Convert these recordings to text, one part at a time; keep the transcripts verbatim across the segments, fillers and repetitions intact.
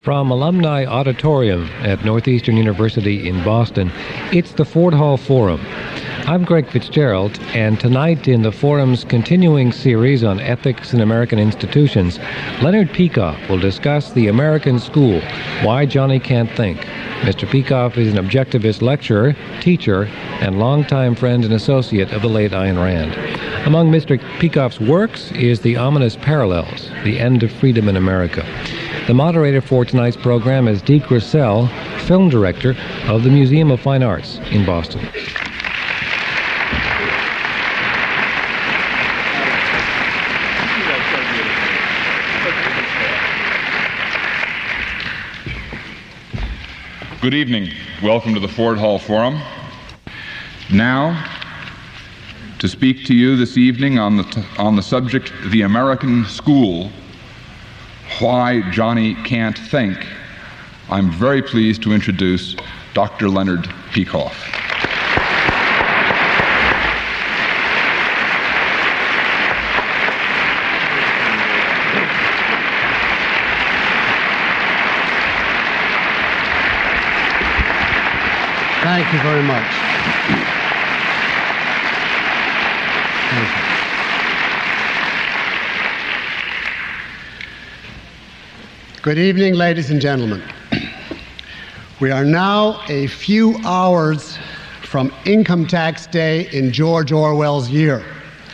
From Alumni Auditorium at Northeastern University in Boston, it's the Ford Hall Forum. I'm Greg Fitzgerald, and tonight in the Forum's continuing series on ethics in American institutions, Leonard Peikoff will discuss the American school, why Johnny can't think. Mister Peikoff is an objectivist lecturer, teacher, and longtime friend and associate of the late Ayn Rand. Among Mister Peikoff's works is The Ominous Parallels, The End of Freedom in America. The moderator for tonight's program is Deke Russell, film director of the Museum of Fine Arts in Boston. Good evening. Welcome to the Ford Hall Forum. Now, to speak to you this evening on the, t- on the subject, the American school, why Johnny can't think, I'm very pleased to introduce Doctor Leonard Peikoff. Thank you very much. Thank you. Good evening, ladies and gentlemen. We are now a few hours from Income Tax Day in George Orwell's year.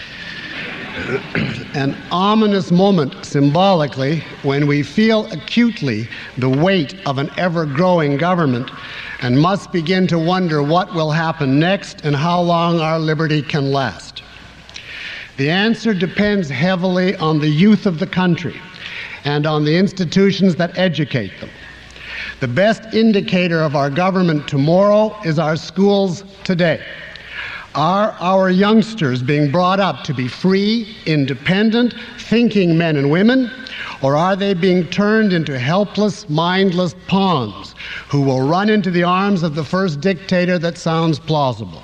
An ominous moment, symbolically, when we feel acutely the weight of an ever-growing government and must begin to wonder what will happen next and how long our liberty can last. The answer depends heavily on the youth of the country and on the institutions that educate them. The best indicator of our government tomorrow is our schools today. Are our youngsters being brought up to be free, independent, thinking men and women, or are they being turned into helpless, mindless pawns who will run into the arms of the first dictator that sounds plausible?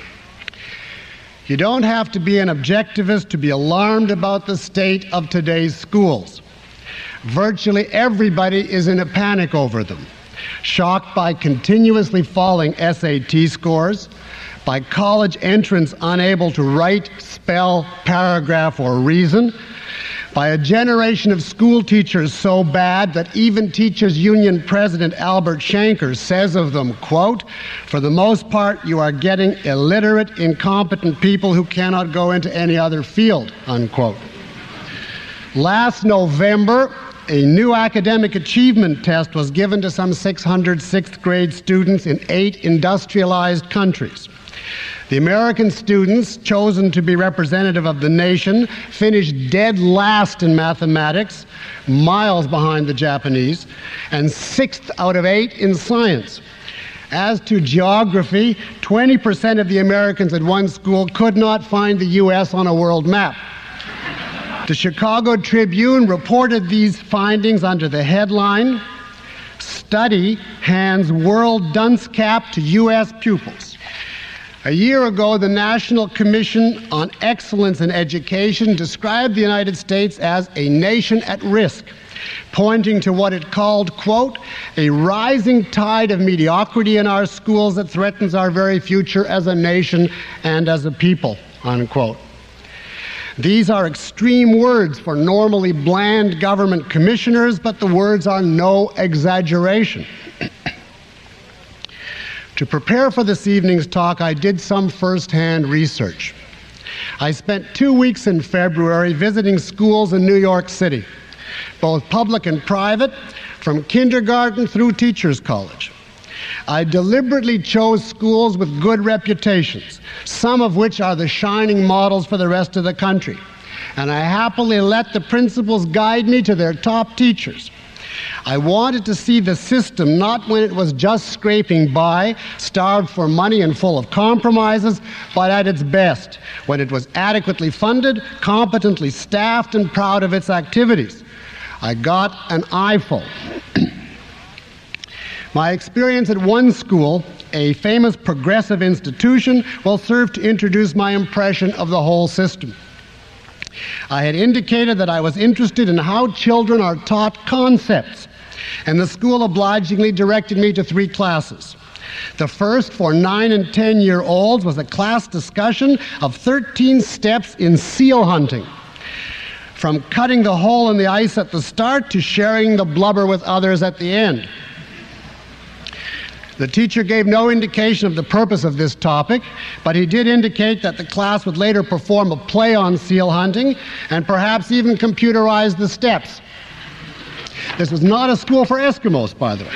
You don't have to be an objectivist to be alarmed about the state of today's schools. Virtually everybody is in a panic over them, shocked by continuously falling S A T scores, by college entrants unable to write, spell, paragraph, or reason, by a generation of school teachers so bad that even Teachers Union President Albert Shanker says of them, quote, "For the most part, you are getting illiterate, incompetent people who cannot go into any other field," unquote. Last November, a new academic achievement test was given to some six hundred sixth grade students in eight industrialized countries. The American students, chosen to be representative of the nation, finished dead last in mathematics, miles behind the Japanese, and sixth out of eight in science. As to geography, twenty percent of the Americans at one school could not find the U S on a world map. The Chicago Tribune reported these findings under the headline, "Study Hands World Dunce Cap to U S Pupils." A year ago, the National Commission on Excellence in Education described the United States as a nation at risk, pointing to what it called, quote, "a rising tide of mediocrity in our schools that threatens our very future as a nation and as a people," unquote. These are extreme words for normally bland government commissioners, but the words are no exaggeration. To prepare for this evening's talk, I did some first-hand research. I spent two weeks in February visiting schools in New York City, both public and private, from kindergarten through teachers' college. I deliberately chose schools with good reputations, some of which are the shining models for the rest of the country, and I happily let the principals guide me to their top teachers. I wanted to see the system not when it was just scraping by, starved for money and full of compromises, but at its best, when it was adequately funded, competently staffed, and proud of its activities. I got an eyeful. My experience at one school, a famous progressive institution, will serve to introduce my impression of the whole system. I had indicated that I was interested in how children are taught concepts, and the school obligingly directed me to three classes. The first, for nine and ten-year-olds, was a class discussion of thirteen steps in seal hunting, from cutting the hole in the ice at the start to sharing the blubber with others at the end. The teacher gave no indication of the purpose of this topic, but he did indicate that the class would later perform a play on seal hunting and perhaps even computerize the steps. This was not a school for Eskimos, by the way.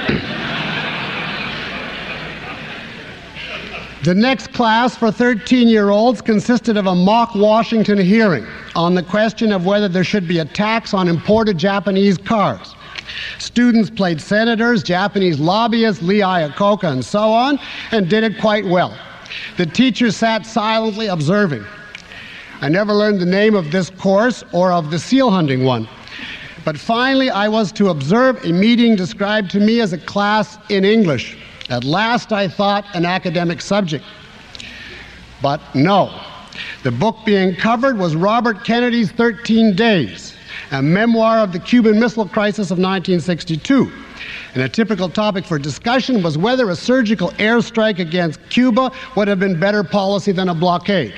The next class for thirteen-year-olds consisted of a mock Washington hearing on the question of whether there should be a tax on imported Japanese cars. Students played senators, Japanese lobbyists, Lee Iacocca, and so on, and did it quite well. The teacher sat silently observing. I never learned the name of this course or of the seal hunting one. But finally, I was to observe a meeting described to me as a class in English. At last, I thought, an academic subject. But no. The book being covered was Robert Kennedy's thirteen days, a memoir of the Cuban Missile Crisis of nineteen sixty-two. And a typical topic for discussion was whether a surgical airstrike against Cuba would have been better policy than a blockade.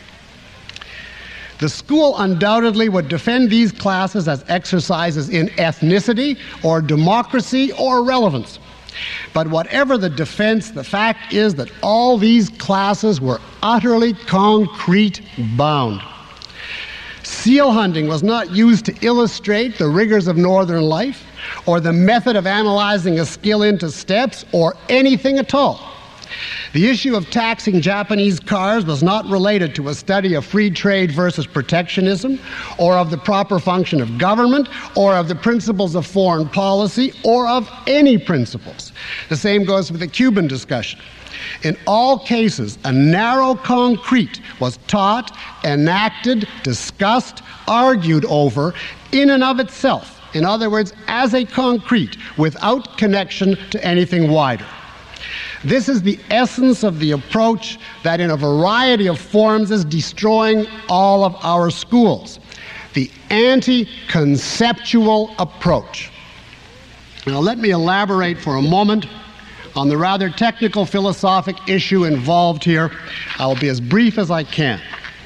The school undoubtedly would defend these classes as exercises in ethnicity or democracy or relevance. But whatever the defense, the fact is that all these classes were utterly concrete bound. Seal hunting was not used to illustrate the rigors of northern life, or the method of analyzing a skill into steps, or anything at all. The issue of taxing Japanese cars was not related to a study of free trade versus protectionism, or of the proper function of government, or of the principles of foreign policy, or of any principles. The same goes for the Cuban discussion. In all cases, a narrow concrete was taught, enacted, discussed, argued over in and of itself. In other words, as a concrete, without connection to anything wider. This is the essence of the approach that in a variety of forms is destroying all of our schools. The anti-conceptual approach. Now let me elaborate for a moment on the rather technical philosophic issue involved here. I will be as brief as I can.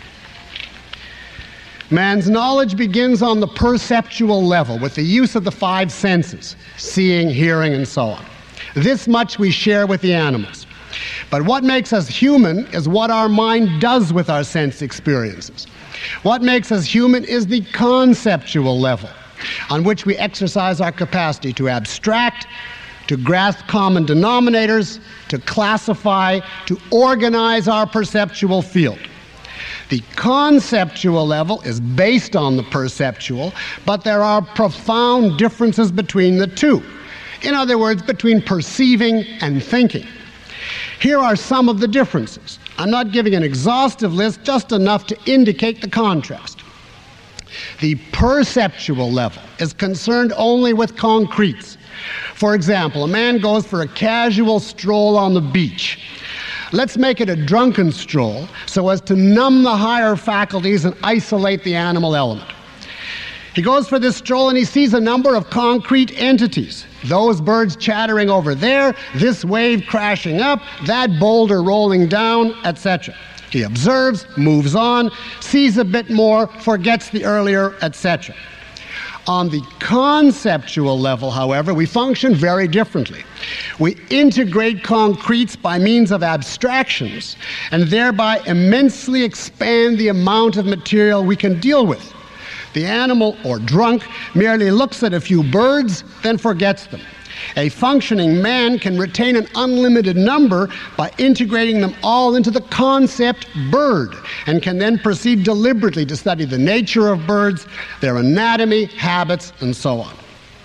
Man's knowledge begins on the perceptual level with the use of the five senses, seeing, hearing, and so on. This much we share with the animals. But what makes us human is what our mind does with our sense experiences. What makes us human is the conceptual level, on which we exercise our capacity to abstract, to grasp common denominators, to classify, to organize our perceptual field. The conceptual level is based on the perceptual, but there are profound differences between the two. In other words, between perceiving and thinking. Here are some of the differences. I'm not giving an exhaustive list, just enough to indicate the contrast. The perceptual level is concerned only with concretes. For example, a man goes for a casual stroll on the beach. Let's make it a drunken stroll so as to numb the higher faculties and isolate the animal element. He goes for this stroll and he sees a number of concrete entities. Those birds chattering over there, this wave crashing up, that boulder rolling down, et cetera. He observes, moves on, sees a bit more, forgets the earlier, et cetera. On the conceptual level, however, we function very differently. We integrate concretes by means of abstractions and thereby immensely expand the amount of material we can deal with. The animal, or drunk, merely looks at a few birds, then forgets them. A functioning man can retain an unlimited number by integrating them all into the concept bird, and can then proceed deliberately to study the nature of birds, their anatomy, habits, and so on.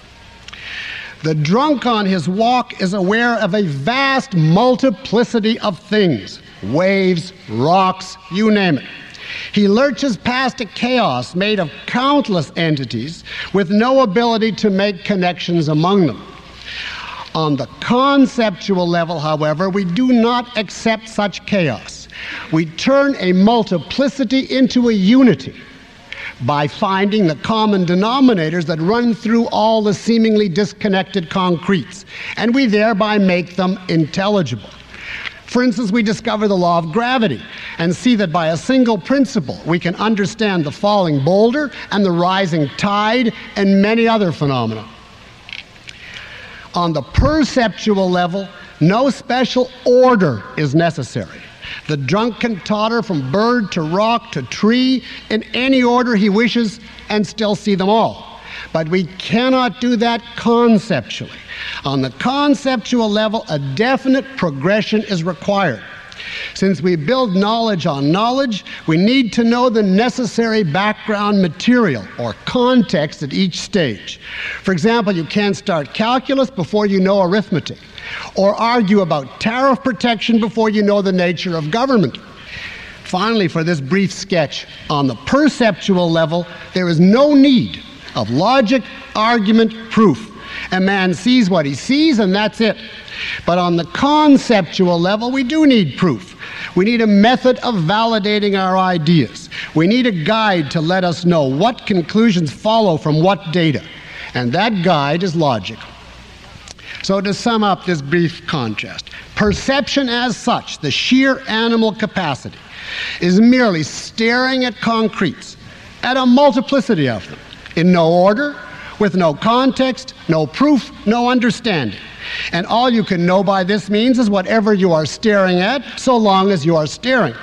The drunk on his walk is aware of a vast multiplicity of things, waves, rocks, you name it. He lurches past a chaos made of countless entities with no ability to make connections among them. On the conceptual level, however, we do not accept such chaos. We turn a multiplicity into a unity. by finding the common denominators that run through all the seemingly disconnected concretes, and we thereby make them intelligible. For instance, we discover the law of gravity and see that by a single principle we can understand the falling boulder and the rising tide and many other phenomena. On the perceptual level, no special order is necessary. The drunk can totter from bird to rock to tree in any order he wishes and still see them all. But we cannot do that conceptually. On the conceptual level, a definite progression is required. Since we build knowledge on knowledge, we need to know the necessary background material or context at each stage. For example, you can't start calculus before you know arithmetic, or argue about tariff protection before you know the nature of government. Finally, for this brief sketch, on the perceptual level, there is no need of logic, argument, proof. A man sees what he sees, and that's it. But on the conceptual level, we do need proof. We need a method of validating our ideas. We need a guide to let us know what conclusions follow from what data. And that guide is logic. So to sum up this brief contrast, perception as such, the sheer animal capacity, is merely staring at concretes, at a multiplicity of them, in no order, with no context, no proof, no understanding. And all you can know by this means is whatever you are staring at, so long as you are staring.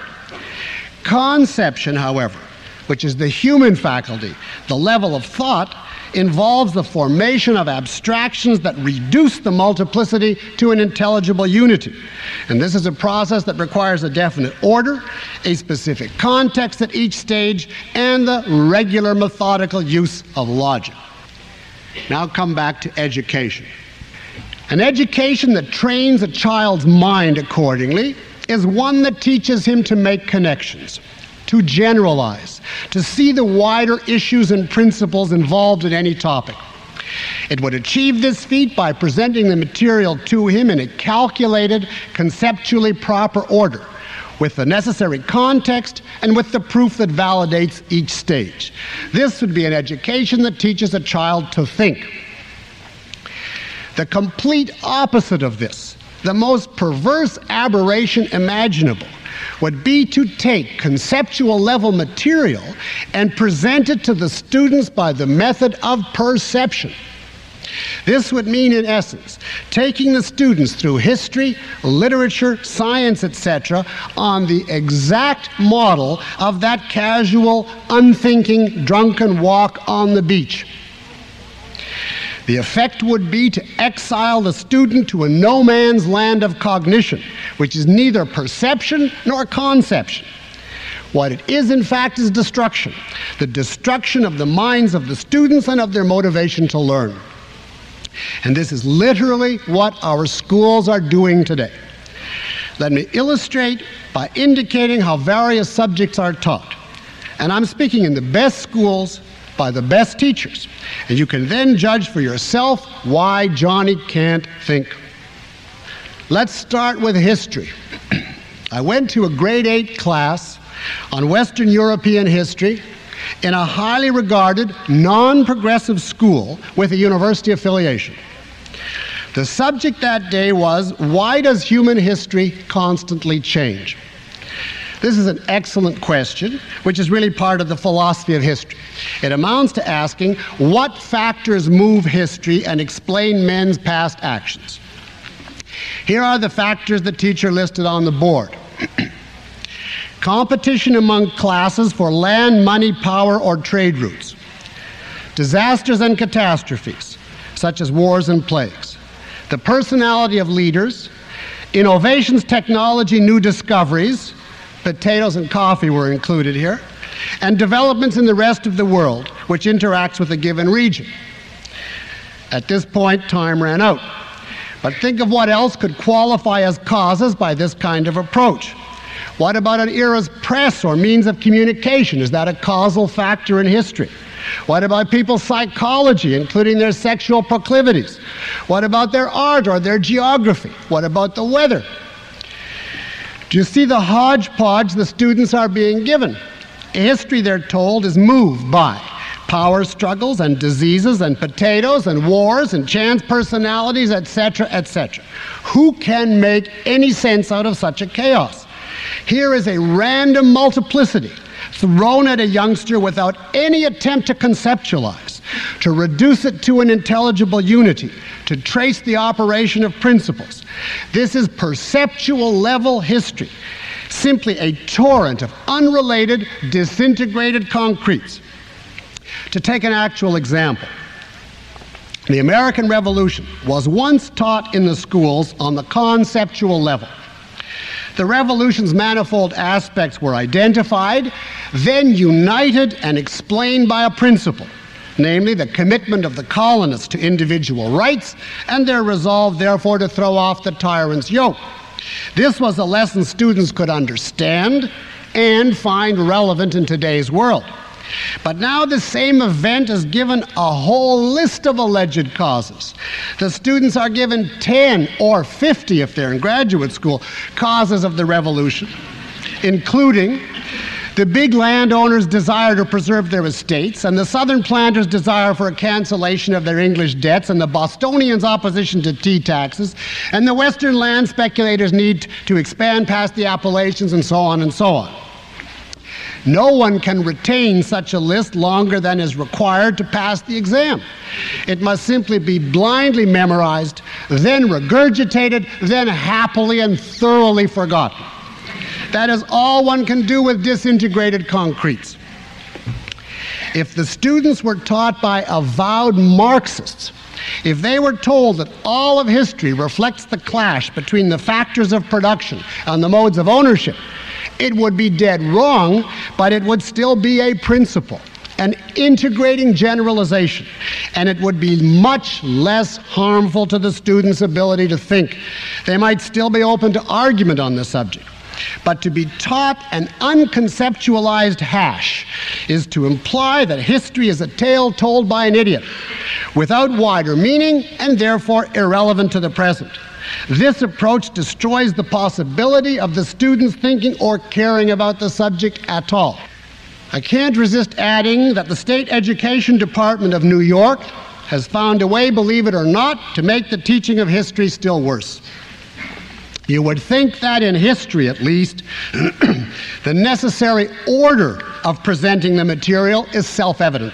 Conception, however, which is the human faculty, the level of thought, involves the formation of abstractions that reduce the multiplicity to an intelligible unity. And this is a process that requires a definite order, a specific context at each stage, and the regular methodical use of logic. Now come back to education. An education that trains a child's mind accordingly is one that teaches him to make connections, to generalize, to see the wider issues and principles involved in any topic. It would achieve this feat by presenting the material to him in a calculated, conceptually proper order, with the necessary context and with the proof that validates each stage. This would be an education that teaches a child to think. The complete opposite of this, the most perverse aberration imaginable, would be to take conceptual level material and present it to the students by the method of perception. This would mean, in essence, taking the students through history, literature, science, et cetera, on the exact model of that casual, unthinking, drunken walk on the beach. The effect would be to exile the student to a no man's land of cognition, which is neither perception nor conception. What it is, in fact, is destruction, the destruction of the minds of the students and of their motivation to learn. And this is literally what our schools are doing today. Let me illustrate by indicating how various subjects are taught. And I'm speaking in the best schools by the best teachers. And you can then judge for yourself why Johnny can't think. Let's start with history. I went to a grade eight class on Western European history in a highly regarded, non-progressive school with a university affiliation. The subject that day was, why does human history constantly change? This is an excellent question, which is really part of the philosophy of history. It amounts to asking what factors move history and explain men's past actions. Here are the factors the teacher listed on the board. Competition among classes for land, money, power, or trade routes. Disasters and catastrophes, such as wars and plagues. The personality of leaders. Innovations, technology, new discoveries. Potatoes and coffee were included here. And developments in the rest of the world, which interacts with a given region. At this point, time ran out. But think of what else could qualify as causes by this kind of approach. What about an era's press or means of communication? Is that a causal factor in history? What about people's psychology, including their sexual proclivities? What about their art or their geography? What about the weather? Do you see the hodgepodge the students are being given? History, they're told, is moved by power struggles and diseases and potatoes and wars and chance personalities, et cetera, et cetera. Who can make any sense out of such a chaos? Here is a random multiplicity thrown at a youngster without any attempt to conceptualize, to reduce it to an intelligible unity, to trace the operation of principles. This is perceptual level history, simply a torrent of unrelated, disintegrated concretes. To take an actual example, the American Revolution was once taught in the schools on the conceptual level. The Revolution's manifold aspects were identified, then united and explained by a principle, namely the commitment of the colonists to individual rights and their resolve, therefore, to throw off the tyrant's yoke. This was a lesson students could understand and find relevant in today's world. But now the same event is given a whole list of alleged causes. The students are given ten or fifty, if they're in graduate school, causes of the revolution, including the big landowners' desire to preserve their estates, and the southern planters' desire for a cancellation of their English debts, and the Bostonians' opposition to tea taxes, and the western land speculators' need to expand past the Appalachians, and so on and so on. No one can retain such a list longer than is required to pass the exam. It must simply be blindly memorized, then regurgitated, then happily and thoroughly forgotten. That is all one can do with disintegrated concretes. If the students were taught by avowed Marxists, if they were told that all of history reflects the clash between the factors of production and the modes of ownership, it would be dead wrong, but it would still be a principle, an integrating generalization, and it would be much less harmful to the student's ability to think. They might still be open to argument on the subject. But to be taught an unconceptualized hash is to imply that history is a tale told by an idiot, without wider meaning and therefore irrelevant to the present. This approach destroys the possibility of the students thinking or caring about the subject at all. I can't resist adding that the State Education Department of New York has found a way, believe it or not, to make the teaching of history still worse. You would think that in history, at least, the necessary order of presenting the material is self-evident.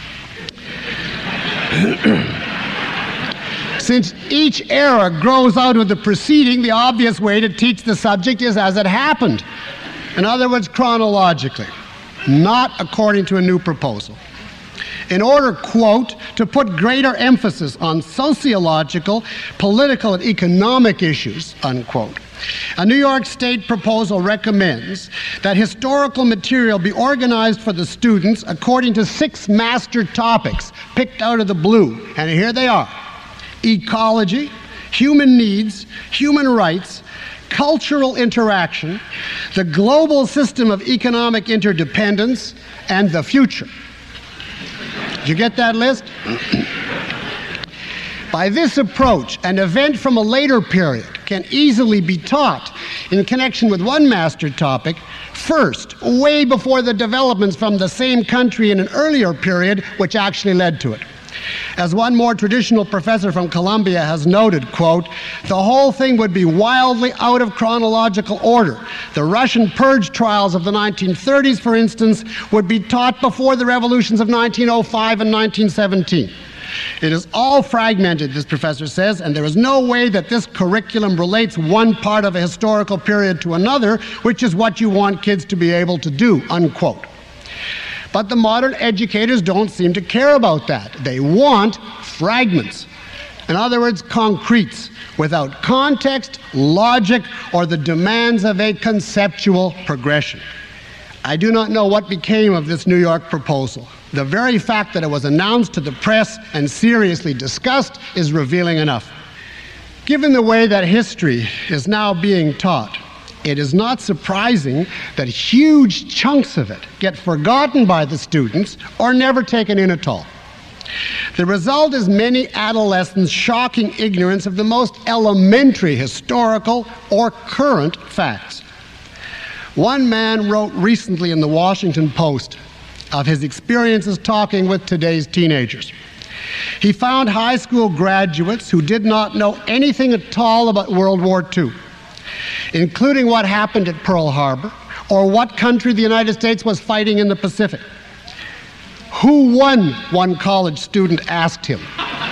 Since each era grows out of the preceding, the obvious way to teach the subject is as it happened. In other words, chronologically, not according to a new proposal. In order, quote, to put greater emphasis on sociological, political, and economic issues, unquote, a New York State proposal recommends that historical material be organized for the students according to six master topics picked out of the blue, and here they are: ecology, human needs, human rights, cultural interaction, the global system of economic interdependence, and the future. Did you get that list? By this approach, an event from a later period can easily be taught in connection with one master topic first, way before the developments from the same country in an earlier period which actually led to it. As one more traditional professor from Columbia has noted, quote, the whole thing would be wildly out of chronological order. The Russian purge trials of the nineteen thirties, for instance, would be taught before the revolutions of nineteen oh five and nineteen seventeen. It is all fragmented, this professor says, and there is no way that this curriculum relates one part of a historical period to another, which is what you want kids to be able to do, unquote. But the modern educators don't seem to care about that. They want fragments. In other words, concretes, without context, logic, or the demands of a conceptual progression. I do not know what became of this New York proposal. The very fact that it was announced to the press and seriously discussed is revealing enough. Given the way that history is now being taught, it is not surprising that huge chunks of it get forgotten by the students or never taken in at all. The result is many adolescents' shocking ignorance of the most elementary historical or current facts. One man wrote recently in the Washington Post of his experiences talking with today's teenagers. He found high school graduates who did not know anything at all about World War Two, including what happened at Pearl Harbor or what country the United States was fighting in the Pacific. Who won? One college student asked him.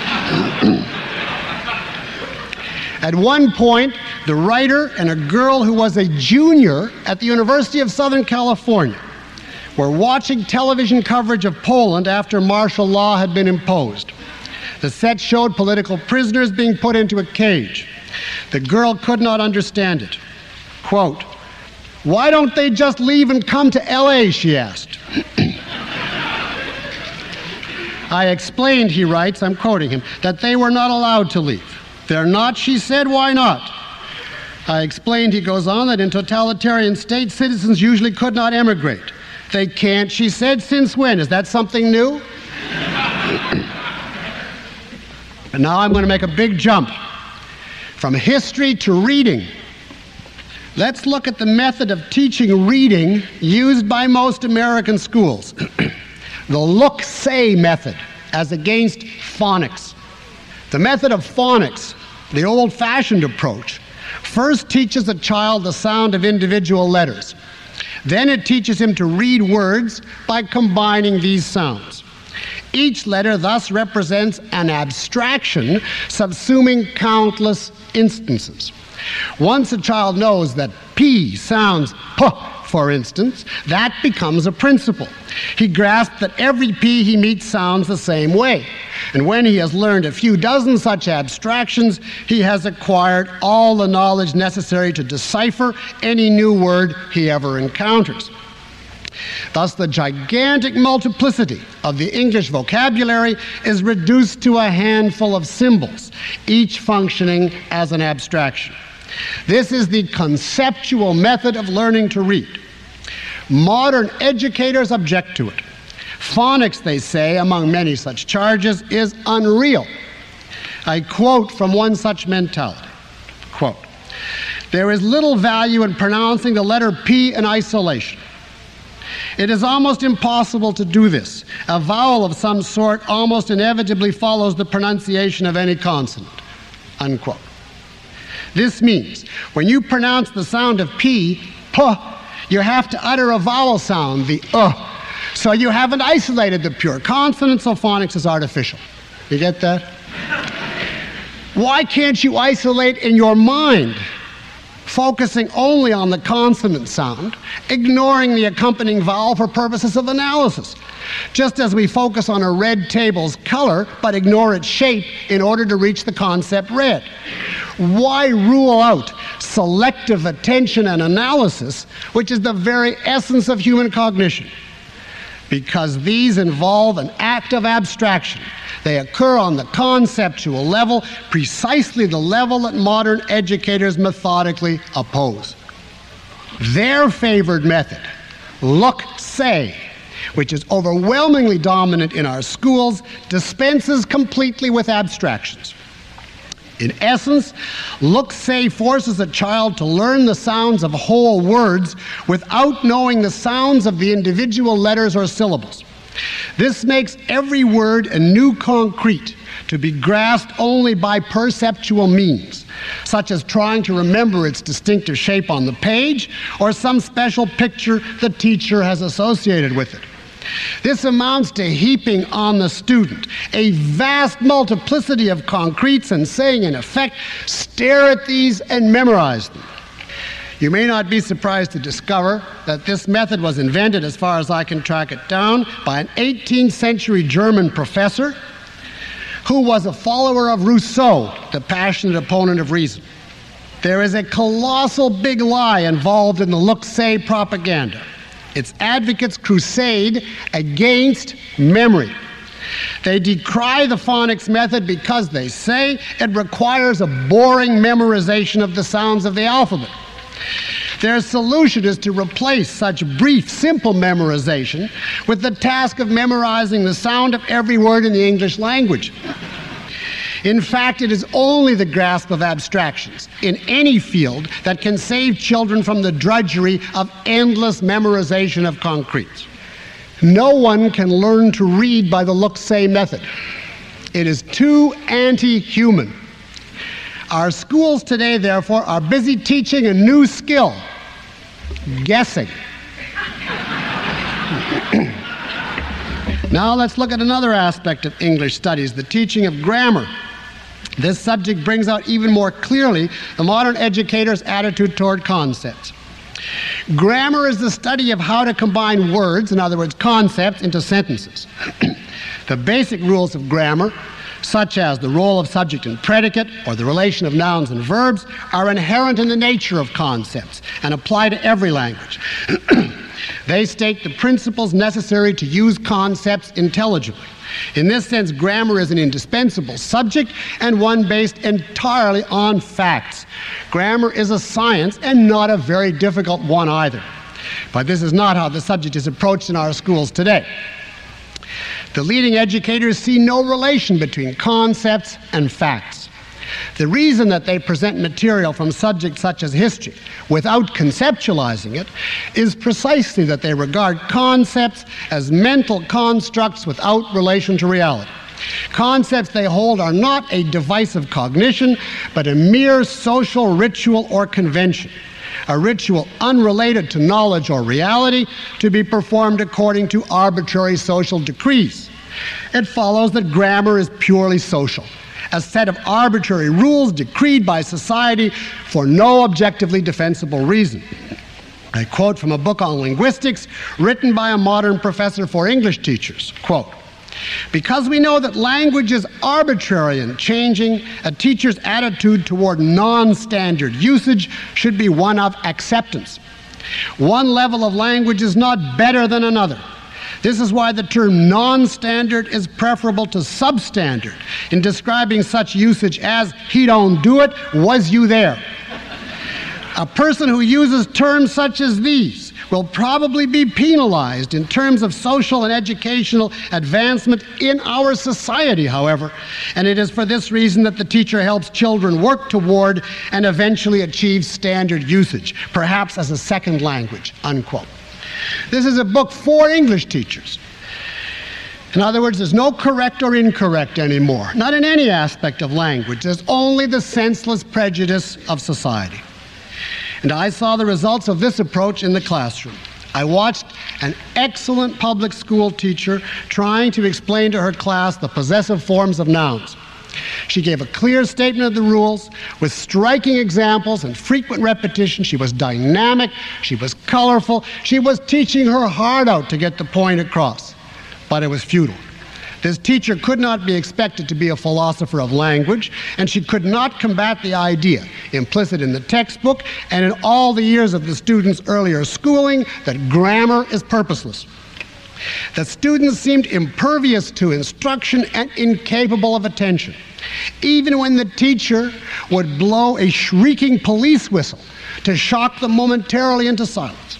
At one point, the writer and a girl who was a junior at the University of Southern California were watching television coverage of Poland after martial law had been imposed. The set showed political prisoners being put into a cage. The girl could not understand it. Quote, "Why don't they just leave and come to L A?" she asked. I explained, he writes, I'm quoting him, that they were not allowed to leave. They're not, she said, why not? I explained, he goes on, that in totalitarian states, citizens usually could not emigrate. They can't, she said, since when? Is that something new? And now I'm going to make a big jump from history to reading. Let's look at the method of teaching reading used by most American schools. The look-say method, as against phonics. The method of phonics, the old-fashioned approach, first teaches a child the sound of individual letters. Then it teaches him to read words by combining these sounds. Each letter thus represents an abstraction subsuming countless instances. Once a child knows that P sounds P, for instance, that becomes a principle. He grasps that every P he meets sounds the same way. And when he has learned a few dozen such abstractions, he has acquired all the knowledge necessary to decipher any new word he ever encounters. Thus, the gigantic multiplicity of the English vocabulary is reduced to a handful of symbols, each functioning as an abstraction. This is the conceptual method of learning to read. Modern educators object to it. Phonics, they say, among many such charges, is unreal. I quote from one such mentality, quote, "There is little value in pronouncing the letter P in isolation. It is almost impossible to do this. A vowel of some sort almost inevitably follows the pronunciation of any consonant," unquote. This means when you pronounce the sound of P, P, you have to utter a vowel sound, the uh. So you haven't isolated the pure consonant, so phonics is artificial. You get that? Why can't you isolate in your mind, focusing only on the consonant sound, ignoring the accompanying vowel for purposes of analysis? Just as we focus on a red table's color, but ignore its shape in order to reach the concept red. Why rule out selective attention and analysis, which is the very essence of human cognition? Because these involve an act of abstraction. They occur on the conceptual level, precisely the level that modern educators methodically oppose. Their favored method, look-say, which is overwhelmingly dominant in our schools, dispenses completely with abstractions. In essence, look-say forces a child to learn the sounds of whole words without knowing the sounds of the individual letters or syllables. This makes every word a new concrete to be grasped only by perceptual means, such as trying to remember its distinctive shape on the page or some special picture the teacher has associated with it. This amounts to heaping on the student a vast multiplicity of concretes and saying, in effect, stare at these and memorize them. You may not be surprised to discover that this method was invented, as far as I can track it down, by an eighteenth century German professor who was a follower of Rousseau, the passionate opponent of reason. There is a colossal big lie involved in the look-say propaganda. Its advocates crusade against memory. They decry the phonics method because they say it requires a boring memorization of the sounds of the alphabet. Their solution is to replace such brief, simple memorization with the task of memorizing the sound of every word in the English language. In fact, it is only the grasp of abstractions in any field that can save children from the drudgery of endless memorization of concretes. No one can learn to read by the look-say method. It is too anti-human. Our schools today, therefore, are busy teaching a new skill: guessing. Now let's look at another aspect of English studies, the teaching of grammar. This subject brings out even more clearly the modern educator's attitude toward concepts. Grammar is the study of how to combine words, in other words, concepts, into sentences. The basic rules of grammar, such as the role of subject and predicate, or the relation of nouns and verbs, are inherent in the nature of concepts and apply to every language. They state the principles necessary to use concepts intelligibly. In this sense, grammar is an indispensable subject, and one based entirely on facts. Grammar is a science, and not a very difficult one either. But this is not how the subject is approached in our schools today. The leading educators see no relation between concepts and facts. The reason that they present material from subjects such as history without conceptualizing it is precisely that they regard concepts as mental constructs without relation to reality. Concepts they hold are not a device of cognition, but a mere social ritual or convention, a ritual unrelated to knowledge or reality, to be performed according to arbitrary social decrees. It follows that grammar is purely social, a set of arbitrary rules decreed by society for no objectively defensible reason. I quote from a book on linguistics written by a modern professor for English teachers, quote, "Because we know that language is arbitrary and changing, a teacher's attitude toward non-standard usage should be one of acceptance. One level of language is not better than another. This is why the term non-standard is preferable to substandard in describing such usage as, 'he don't do it, was you there?' A person who uses terms such as these will probably be penalized in terms of social and educational advancement in our society, however, and it is for this reason that the teacher helps children work toward and eventually achieve standard usage, perhaps as a second language," unquote. This is a book for English teachers. In other words, there's no correct or incorrect anymore, not in any aspect of language. There's only the senseless prejudice of society. And I saw the results of this approach in the classroom. I watched an excellent public school teacher trying to explain to her class the possessive forms of nouns. She gave a clear statement of the rules with striking examples and frequent repetition. She was dynamic, she was colorful, she was teaching her heart out to get the point across. But it was futile. This teacher could not be expected to be a philosopher of language, and she could not combat the idea, implicit in the textbook and in all the years of the student's earlier schooling, that grammar is purposeless. The students seemed impervious to instruction and incapable of attention, even when the teacher would blow a shrieking police whistle to shock them momentarily into silence.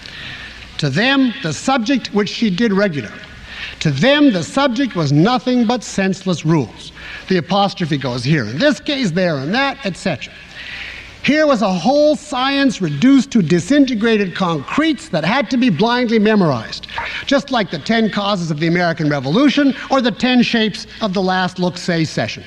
To them, the subject, which she did regularly, to them the subject was nothing but senseless rules. The apostrophe goes here in this case, there and that, et cetera. Here was a whole science reduced to disintegrated concretes that had to be blindly memorized, just like the ten causes of the American Revolution or the ten shapes of the last look-say session.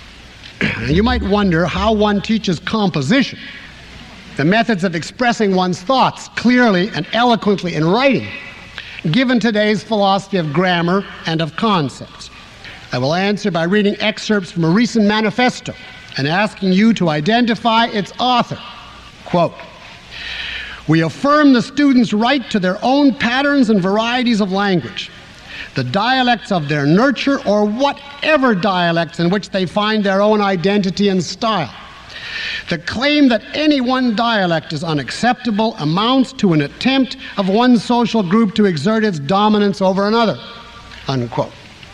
You might wonder how one teaches composition, the methods of expressing one's thoughts clearly and eloquently in writing, given today's philosophy of grammar and of concepts. I will answer by reading excerpts from a recent manifesto and asking you to identify its author. Quote, "We affirm the students' right to their own patterns and varieties of language, the dialects of their nurture or whatever dialects in which they find their own identity and style. The claim that any one dialect is unacceptable amounts to an attempt of one social group to exert its dominance over another." Unquote.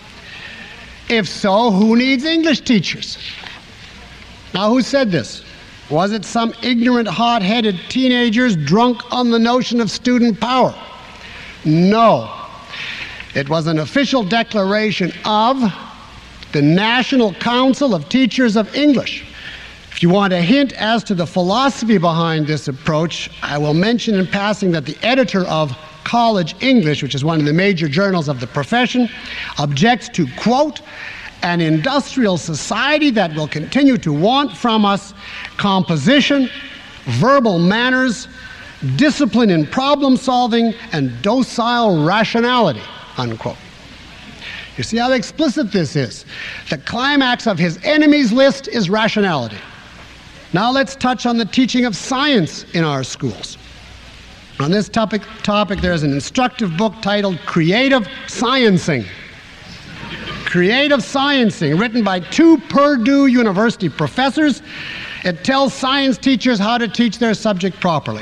If so, who needs English teachers? Now, who said this? Was it some ignorant, hot-headed teenagers drunk on the notion of student power? No. It was an official declaration of the National Council of Teachers of English. If you want a hint as to the philosophy behind this approach, I will mention in passing that the editor of College English, which is one of the major journals of the profession, objects to, quote, an industrial society that will continue to want from us composition, verbal manners, discipline in problem solving, and docile rationality, unquote. You see how explicit this is. The climax of his enemies list is rationality. Now let's touch on the teaching of science in our schools. On this topic, topic there is an instructive book titled Creative Sciencing. Creative Sciencing, written by two Purdue University professors. It tells science teachers how to teach their subject properly.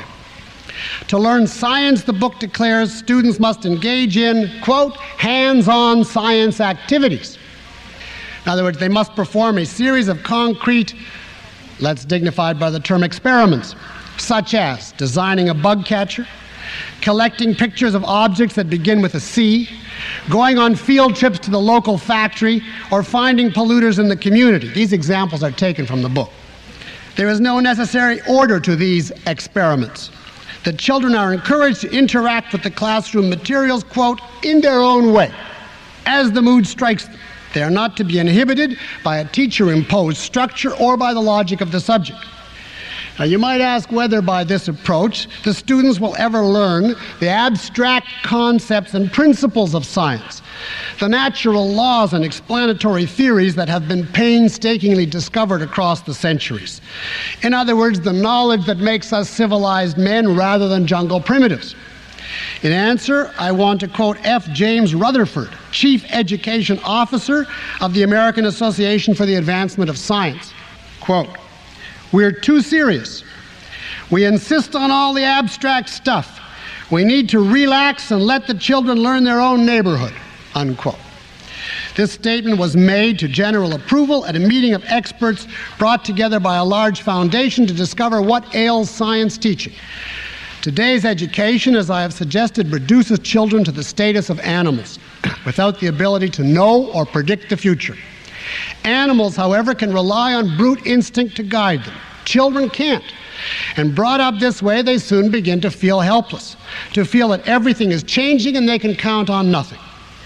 To learn science, the book declares, students must engage in, quote, hands-on science activities. In other words, they must perform a series of concrete, let's dignified by the term experiments, such as designing a bug catcher, collecting pictures of objects that begin with a C, going on field trips to the local factory, or finding polluters in the community. These examples are taken from the book. There is no necessary order to these experiments. The children are encouraged to interact with the classroom materials, quote, in their own way, as the mood strikes them. They are not to be inhibited by a teacher-imposed structure or by the logic of the subject. Now, you might ask whether by this approach the students will ever learn the abstract concepts and principles of science, the natural laws and explanatory theories that have been painstakingly discovered across the centuries. In other words, the knowledge that makes us civilized men rather than jungle primitives. In answer, I want to quote F. James Rutherford, Chief Education Officer of the American Association for the Advancement of Science. Quote, we're too serious. We insist on all the abstract stuff. We need to relax and let the children learn their own neighborhood, unquote. This statement was made to general approval at a meeting of experts brought together by a large foundation to discover what ails science teaching. Today's education, as I have suggested, reduces children to the status of animals, without the ability to know or predict the future. Animals, however, can rely on brute instinct to guide them. Children can't. And brought up this way, they soon begin to feel helpless, to feel that everything is changing and they can count on nothing.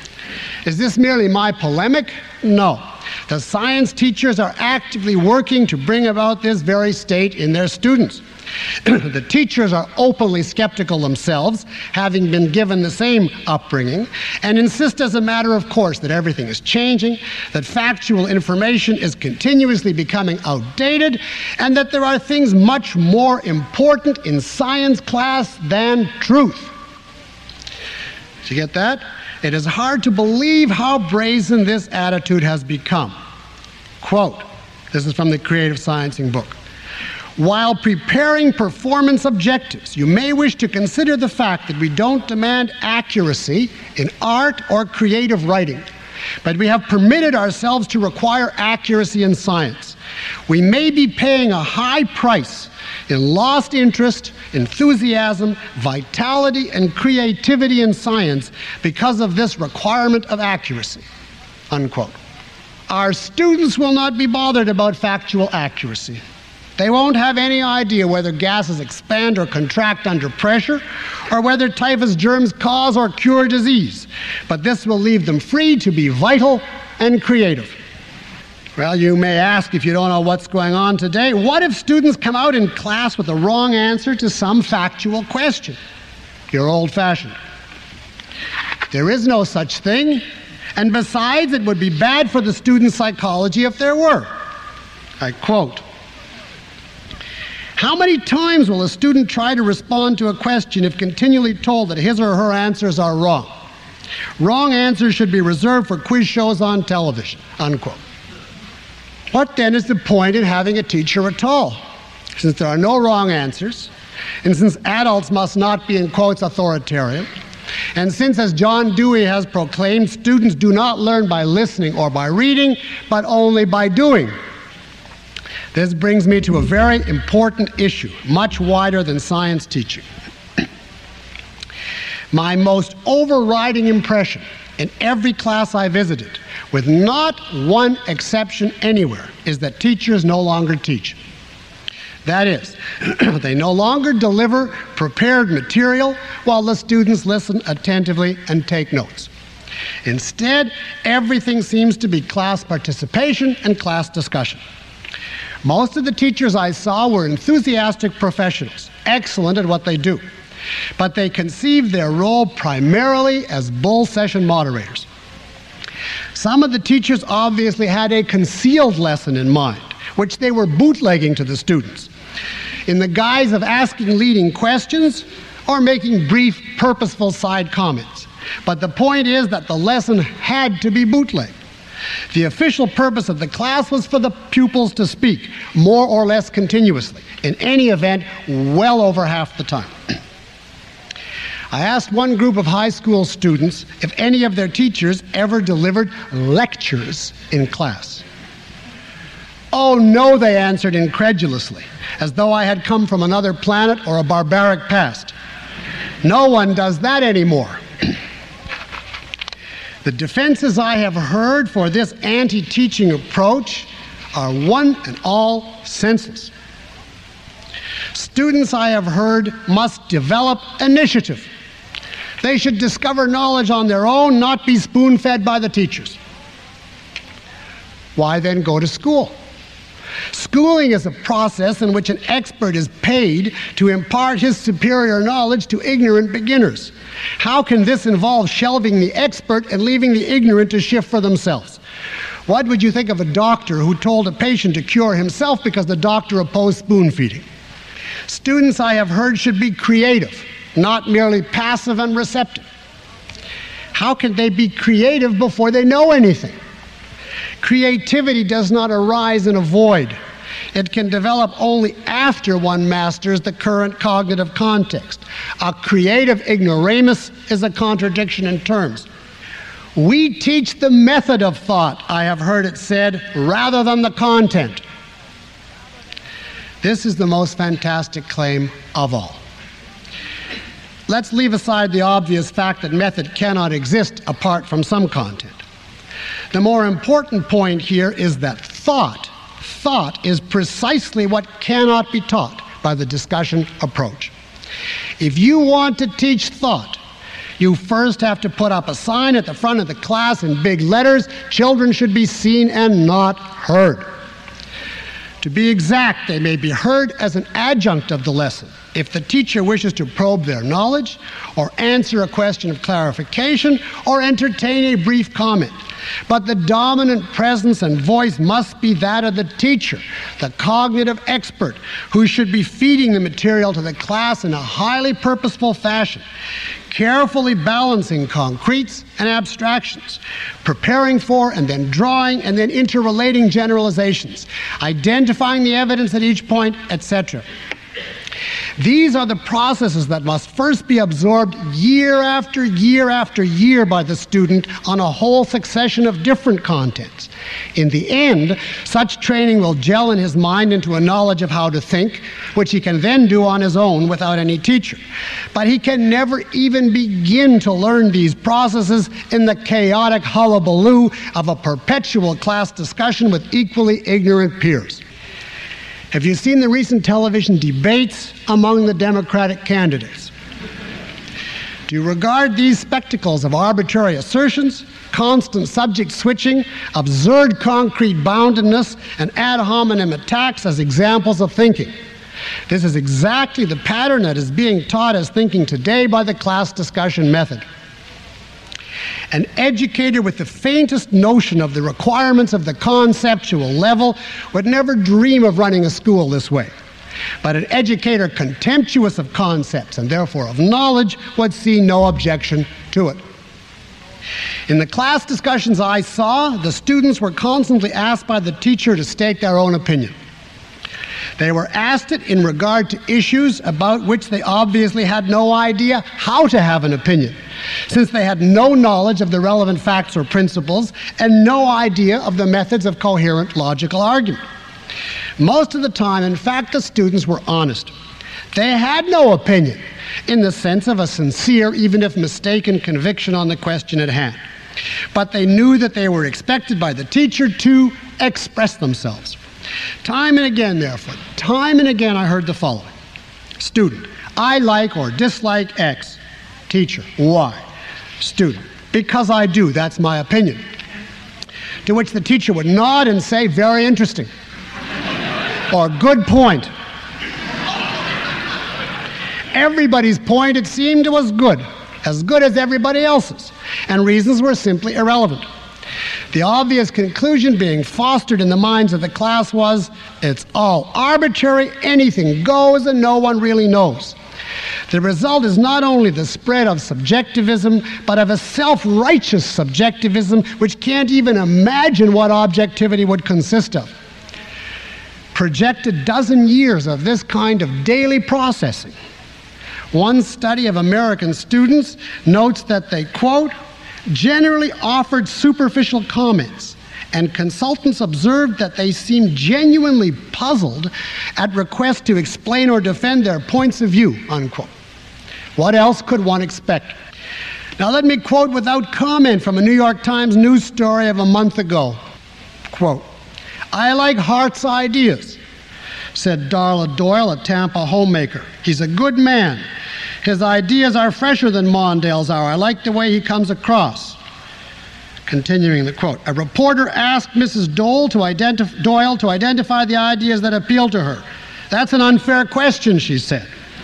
Is this merely my polemic? No. The science teachers are actively working to bring about this very state in their students. The teachers are openly skeptical themselves, having been given the same upbringing, and insist as a matter of course that everything is changing, that factual information is continuously becoming outdated, and that there are things much more important in science class than truth. Did you get that? It is hard to believe how brazen this attitude has become. Quote, this is from the Creative Sciencing book. While preparing performance objectives, you may wish to consider the fact that we don't demand accuracy in art or creative writing, but we have permitted ourselves to require accuracy in science. We may be paying a high price in lost interest, enthusiasm, vitality, and creativity in science because of this requirement of accuracy, unquote. Our students will not be bothered about factual accuracy. They won't have any idea whether gases expand or contract under pressure, or whether typhus germs cause or cure disease. But this will leave them free to be vital and creative. Well, you may ask, if you don't know what's going on today, what if students come out in class with the wrong answer to some factual question? You're old-fashioned. There is no such thing, and besides, it would be bad for the student psychology if there were. I quote, how many times will a student try to respond to a question if continually told that his or her answers are wrong? Wrong answers should be reserved for quiz shows on television, unquote. What then is the point in having a teacher at all? Since there are no wrong answers, and since adults must not be, in quotes, authoritarian, and since, as John Dewey has proclaimed, students do not learn by listening or by reading, but only by doing. This brings me to a very important issue, much wider than science teaching. My most overriding impression in every class I visited, with not one exception anywhere, is that teachers no longer teach. That is, they no longer deliver prepared material while the students listen attentively and take notes. Instead, everything seems to be class participation and class discussion. Most of the teachers I saw were enthusiastic professionals, excellent at what they do, but they conceived their role primarily as bull session moderators. Some of the teachers obviously had a concealed lesson in mind, which they were bootlegging to the students, in the guise of asking leading questions or making brief, purposeful side comments. But the point is that the lesson had to be bootlegged. The official purpose of the class was for the pupils to speak, more or less continuously, in any event, well over half the time. I asked one group of high school students if any of their teachers ever delivered lectures in class. Oh no, they answered incredulously, as though I had come from another planet or a barbaric past. No one does that anymore. The defenses I have heard for this anti-teaching approach are one and all senseless. Students, I have heard, must develop initiative. They should discover knowledge on their own, not be spoon-fed by the teachers. Why then go to school? Schooling is a process in which an expert is paid to impart his superior knowledge to ignorant beginners. How can this involve shelving the expert and leaving the ignorant to shift for themselves? What would you think of a doctor who told a patient to cure himself because the doctor opposed spoon-feeding? Students, I have heard, should be creative, not merely passive and receptive. How can they be creative before they know anything? Creativity does not arise in a void. It can develop only after one masters the current cognitive context. A creative ignoramus is a contradiction in terms. We teach the method of thought, I have heard it said, rather than the content. This is the most fantastic claim of all. Let's leave aside the obvious fact that method cannot exist apart from some content. The more important point here is that thought, thought is precisely what cannot be taught by the discussion approach. If you want to teach thought, you first have to put up a sign at the front of the class in big letters, children should be seen and not heard. To be exact, they may be heard as an adjunct of the lesson if the teacher wishes to probe their knowledge, or answer a question of clarification, or entertain a brief comment. But the dominant presence and voice must be that of the teacher, the cognitive expert, who should be feeding the material to the class in a highly purposeful fashion, carefully balancing concretes and abstractions, preparing for and then drawing and then interrelating generalizations, identifying the evidence at each point, et cetera. These are the processes that must first be absorbed year after year after year by the student on a whole succession of different contents. In the end, such training will gel in his mind into a knowledge of how to think, which he can then do on his own without any teacher. But he can never even begin to learn these processes in the chaotic hullabaloo of a perpetual class discussion with equally ignorant peers. Have you seen the recent television debates among the Democratic candidates? Do you regard these spectacles of arbitrary assertions, constant subject switching, absurd concrete boundedness, and ad hominem attacks as examples of thinking? This is exactly the pattern that is being taught as thinking today by the class discussion method. An educator with the faintest notion of the requirements of the conceptual level would never dream of running a school this way. But an educator contemptuous of concepts and therefore of knowledge would see no objection to it. In the class discussions I saw, the students were constantly asked by the teacher to state their own opinion. They were asked it in regard to issues about which they obviously had no idea how to have an opinion, since they had no knowledge of the relevant facts or principles and no idea of the methods of coherent logical argument. Most of the time, in fact, the students were honest. They had no opinion in the sense of a sincere, even if mistaken, conviction on the question at hand. but they knew that they were expected by the teacher to express themselves. Time and again, therefore, time and again I heard the following. Student, I like or dislike X. Teacher, why? Student, because I do, that's my opinion. To which the teacher would nod and say, very interesting, or good point. Everybody's point, it seemed, was good, as good as everybody else's, and reasons were simply irrelevant. The obvious conclusion being fostered in the minds of the class was, it's all arbitrary, anything goes, and no one really knows. The result is not only the spread of subjectivism, but of a self-righteous subjectivism which can't even imagine what objectivity would consist of. Project a dozen years of this kind of daily processing. One study of American students notes that they, quote, generally offered superficial comments, and consultants observed that they seemed genuinely puzzled at requests to explain or defend their points of view, unquote. What else could one expect? Now let me quote without comment from a New York Times news story of a month ago. Quote, I like Hart's ideas, said Darla Doyle, a Tampa homemaker. He's a good man. His ideas are fresher than Mondale's are. I like the way he comes across. Continuing the quote, a reporter asked Missus Doyle to, identif- Doyle to identify the ideas that appealed to her. That's an unfair question, she said,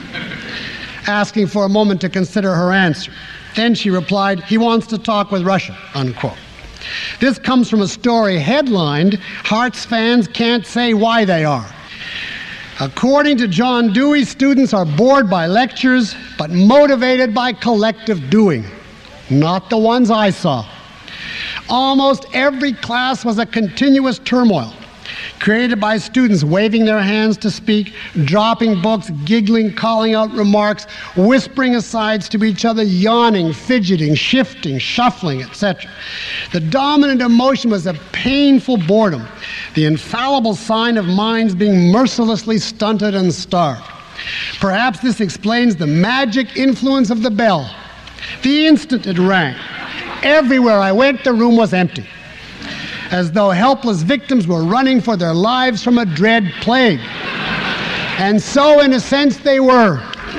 asking for a moment to consider her answer. Then she replied, he wants to talk with Russia, unquote. This comes from a story headlined, Hearts fans can't say why they are. According to John Dewey, students are bored by lectures, but motivated by collective doing. Not the ones I saw. Almost every class was a continuous turmoil, created by students waving their hands to speak, dropping books, giggling, calling out remarks, whispering asides to each other, yawning, fidgeting, shifting, shuffling, et cetera. The dominant emotion was a painful boredom, the infallible sign of minds being mercilessly stunted and starved. Perhaps this explains the magic influence of the bell. The instant it rang, everywhere I went, the room was empty, as though helpless victims were running for their lives from a dread plague. And so, in a sense, they were.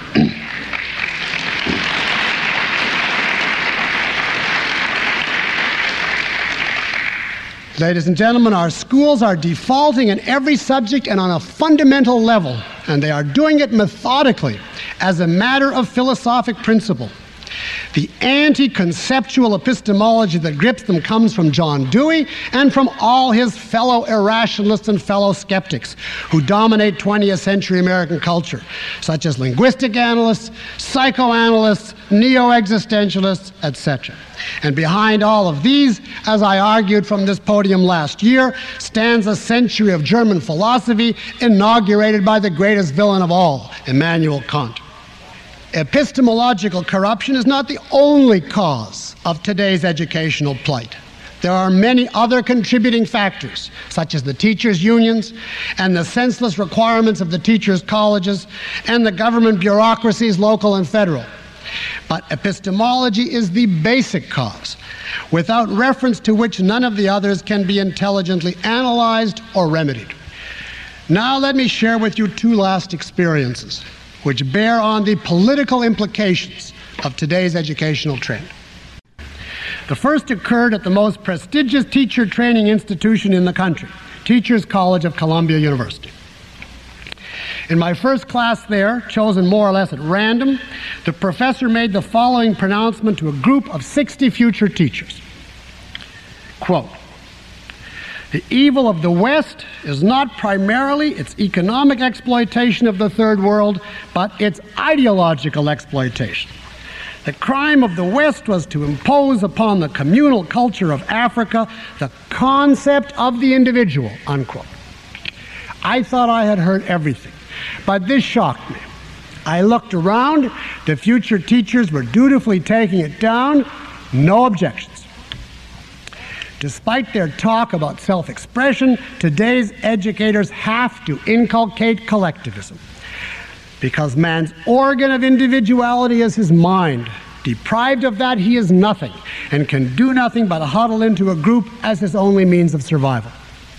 Ladies and gentlemen, our schools are defaulting in every subject and on a fundamental level, and they are doing it methodically, as a matter of philosophic principle. The anti-conceptual epistemology that grips them comes from John Dewey and from all his fellow irrationalists and fellow skeptics who dominate twentieth century American culture, such as linguistic analysts, psychoanalysts, neo-existentialists, et cetera. And behind all of these, as I argued from this podium last year, stands a century of German philosophy inaugurated by the greatest villain of all, Immanuel Kant. Epistemological corruption is not the only cause of today's educational plight. There are many other contributing factors, such as the teachers' unions and the senseless requirements of the teachers' colleges and the government bureaucracies, local and federal. But epistemology is the basic cause, without reference to which none of the others can be intelligently analyzed or remedied. Now let me share with you two last experiences which bear on the political implications of today's educational trend. The first occurred at the most prestigious teacher training institution in the country, Teachers College of Columbia University. In my first class there, chosen more or less at random, the professor made the following pronouncement to a group of sixty future teachers. Quote, the evil of the West is not primarily its economic exploitation of the Third World, but its ideological exploitation. The crime of the West was to impose upon the communal culture of Africa the concept of the individual, unquote. I thought I had heard everything, but this shocked me. I looked around, the future teachers were dutifully taking it down, no objections. Despite their talk about self-expression, today's educators have to inculcate collectivism, because man's organ of individuality is his mind, Deprived of that, he is nothing and can do nothing but huddle into a group as his only means of survival.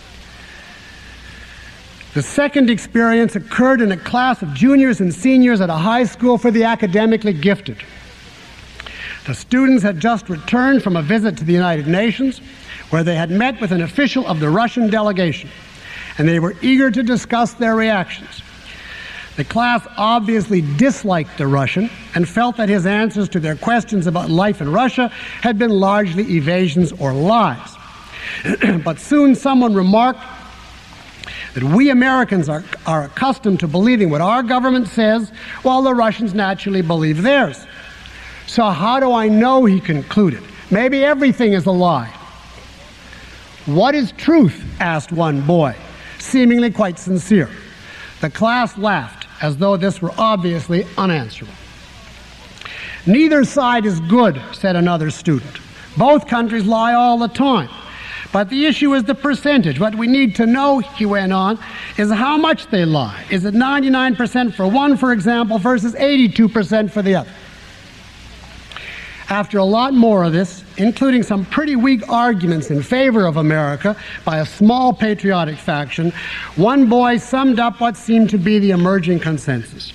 The second experience occurred in a class of juniors and seniors at a high school for the academically gifted. The students had just returned from a visit to the United Nations, where they had met with an official of the Russian delegation, and they were eager to discuss their reactions. The class obviously disliked the Russian and felt that his answers to their questions about life in Russia had been largely evasions or lies. But soon someone remarked that we Americans are, are accustomed to believing what our government says, while the Russians naturally believe theirs. So how do I know, he concluded? Maybe everything is a lie. What is truth? Asked one boy, seemingly quite sincere. The class laughed, as though this were obviously unanswerable. Neither side is good, said another student. Both countries lie all the time. But the issue is the percentage. What we need to know, he went on, is how much they lie. Is it ninety-nine percent for one, for example, versus eighty-two percent for the other? After a lot more of this, including some pretty weak arguments in favor of America by a small patriotic faction, one boy summed up what seemed to be the emerging consensus.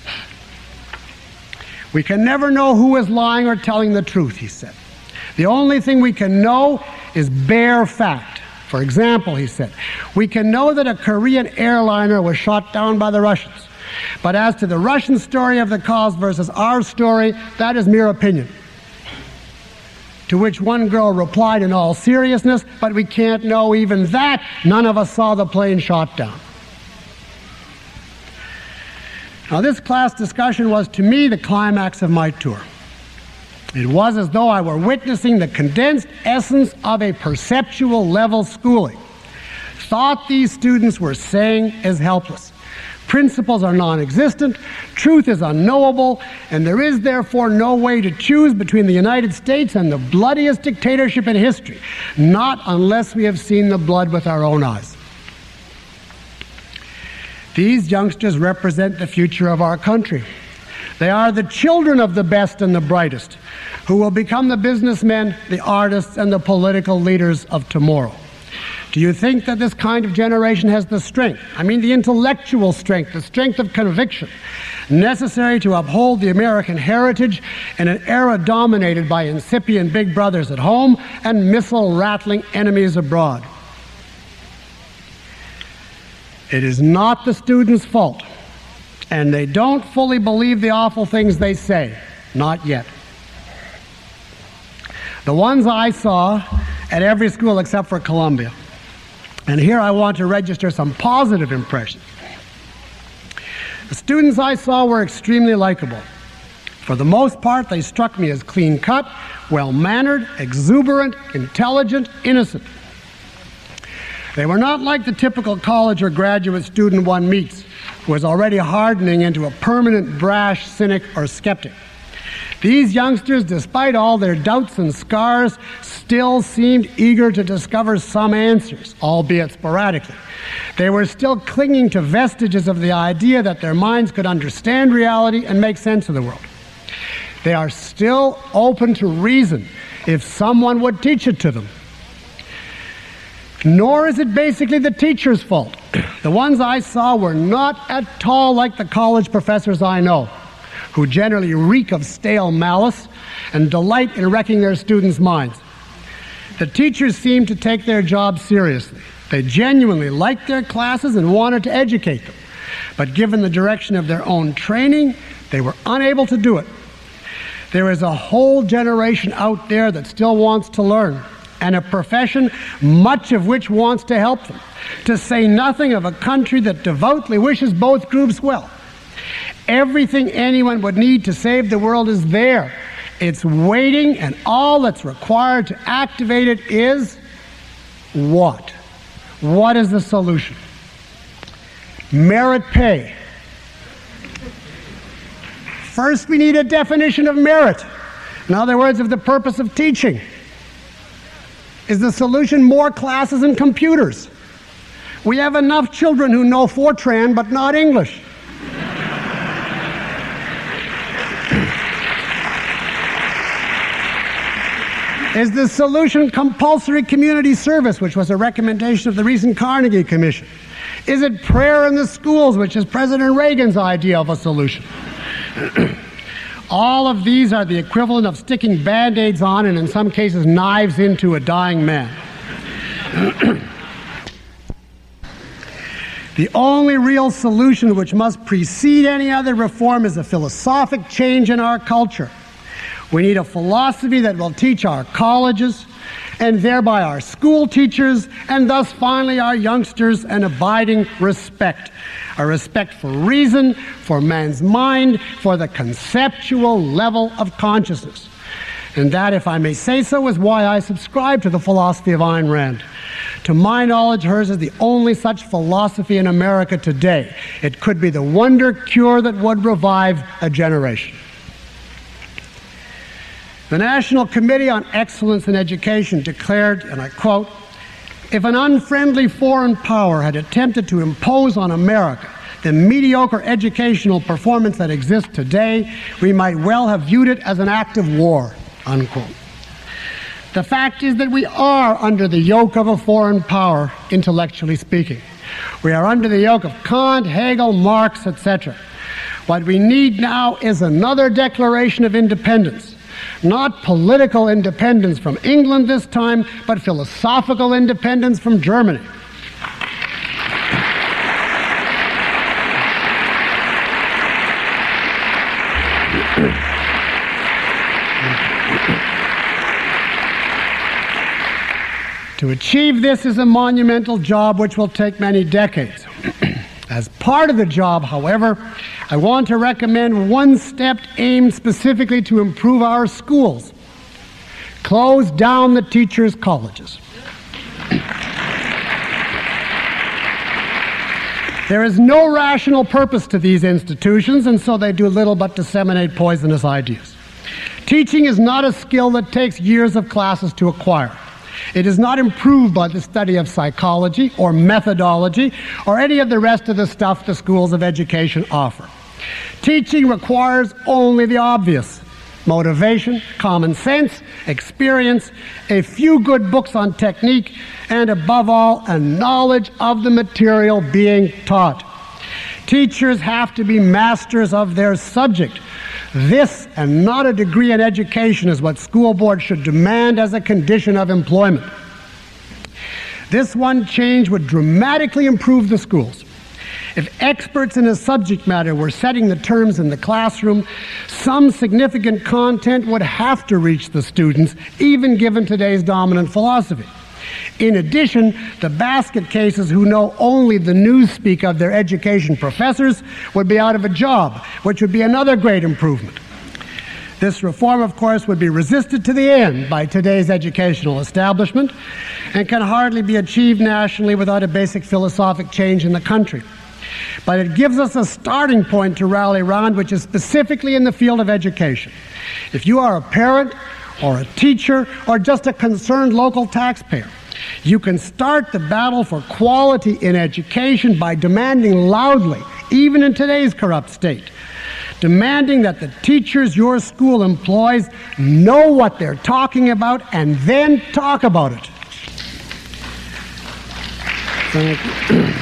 We can never know who is lying or telling the truth, he said. The only thing we can know is bare fact. For example, he said, we can know that a Korean airliner was shot down by the Russians. But as to the Russian story of the cause versus our story, that is mere opinion. To which one girl replied in all seriousness, but we can't know even that. None of us saw the plane shot down. Now, this class discussion was, to me, the climax of my tour. It was as though I were witnessing the condensed essence of a perceptual level schooling. Thought these students were saying is helpless. Principles are non-existent, truth is unknowable, and there is therefore no way to choose between the United States and the bloodiest dictatorship in history, not unless we have seen the blood with our own eyes. These youngsters represent the future of our country. They are the children of the best and the brightest, who will become the businessmen, the artists, and the political leaders of tomorrow. Do you think that this kind of generation has the strength, I mean the intellectual strength, the strength of conviction, necessary to uphold the American heritage in an era dominated by incipient big brothers at home and missile-rattling enemies abroad? It is not the students' fault, and they don't fully believe the awful things they say, not yet. The ones I saw at every school except for Columbia. And here I want to register some positive impressions. The students I saw were extremely likable. For the most part, they struck me as clean-cut, well-mannered, exuberant, intelligent, innocent. They were not like the typical college or graduate student one meets, who is already hardening into a permanent brash cynic or skeptic. These youngsters, despite all their doubts and scars, still seemed eager to discover some answers, albeit sporadically. They were still clinging to vestiges of the idea that their minds could understand reality and make sense of the world. They are still open to reason if someone would teach it to them. Nor is it basically the teacher's fault. The ones I saw were not at all like the college professors I know, who generally reek of stale malice and delight in wrecking their students' minds. The teachers seemed to take their job seriously. They genuinely liked their classes and wanted to educate them. But given the direction of their own training, they were unable to do it. There is a whole generation out there that still wants to learn, and a profession much of which wants to help them, to say nothing of a country that devoutly wishes both groups well. Everything anyone would need to save the world is there. It's waiting, and all that's required to activate it is what? What is the solution? Merit pay. First, we need a definition of merit. In other words, of the purpose of teaching. Is the solution more classes and computers? We have enough children who know Fortran but not English. Is the solution compulsory community service, which was a recommendation of the recent Carnegie Commission? Is it prayer in the schools, which is President Reagan's idea of a solution? All of these are the equivalent of sticking Band-Aids on and in some cases knives into a dying man. The only real solution which must precede any other reform is a philosophic change in our culture. We need a philosophy that will teach our colleges, and thereby our school teachers, and thus finally our youngsters, an abiding respect. A respect for reason, for man's mind, for the conceptual level of consciousness. And that, if I may say so, is why I subscribe to the philosophy of Ayn Rand. To my knowledge, hers is the only such philosophy in America today. It could be the wonder cure that would revive a generation. The National Committee on Excellence in Education declared, and I quote, "If an unfriendly foreign power had attempted to impose on America the mediocre educational performance that exists today, we might well have viewed it as an act of war," unquote. The fact is that we are under the yoke of a foreign power, intellectually speaking. We are under the yoke of Kant, Hegel, Marx, et cetera. What we need now is another declaration of independence. Not political independence from England this time, but philosophical independence from Germany. To achieve this is a monumental job which will take many decades. As part of the job, however, I want to recommend one step aimed specifically to improve our schools. Close down the teachers' colleges. There is no rational purpose to these institutions, and so they do little but disseminate poisonous ideas. Teaching is not a skill that takes years of classes to acquire. It is not improved by the study of psychology or methodology or any of the rest of the stuff the schools of education offer. Teaching requires only the obvious: motivation, common sense, experience, a few good books on technique, and above all, a knowledge of the material being taught. Teachers have to be masters of their subject. This, and not a degree in education, is what school boards should demand as a condition of employment. This one change would dramatically improve the schools. If experts in a subject matter were setting the terms in the classroom, some significant content would have to reach the students, even given today's dominant philosophy. In addition, the basket cases who know only the newspeak of their education professors would be out of a job, which would be another great improvement. This reform, of course, would be resisted to the end by today's educational establishment and can hardly be achieved nationally without a basic philosophic change in the country. But it gives us a starting point to rally around, which is specifically in the field of education. If you are a parent or a teacher or just a concerned local taxpayer, you can start the battle for quality in education by demanding loudly, even in today's corrupt state, demanding that the teachers your school employs know what they're talking about and then talk about it. Thank you.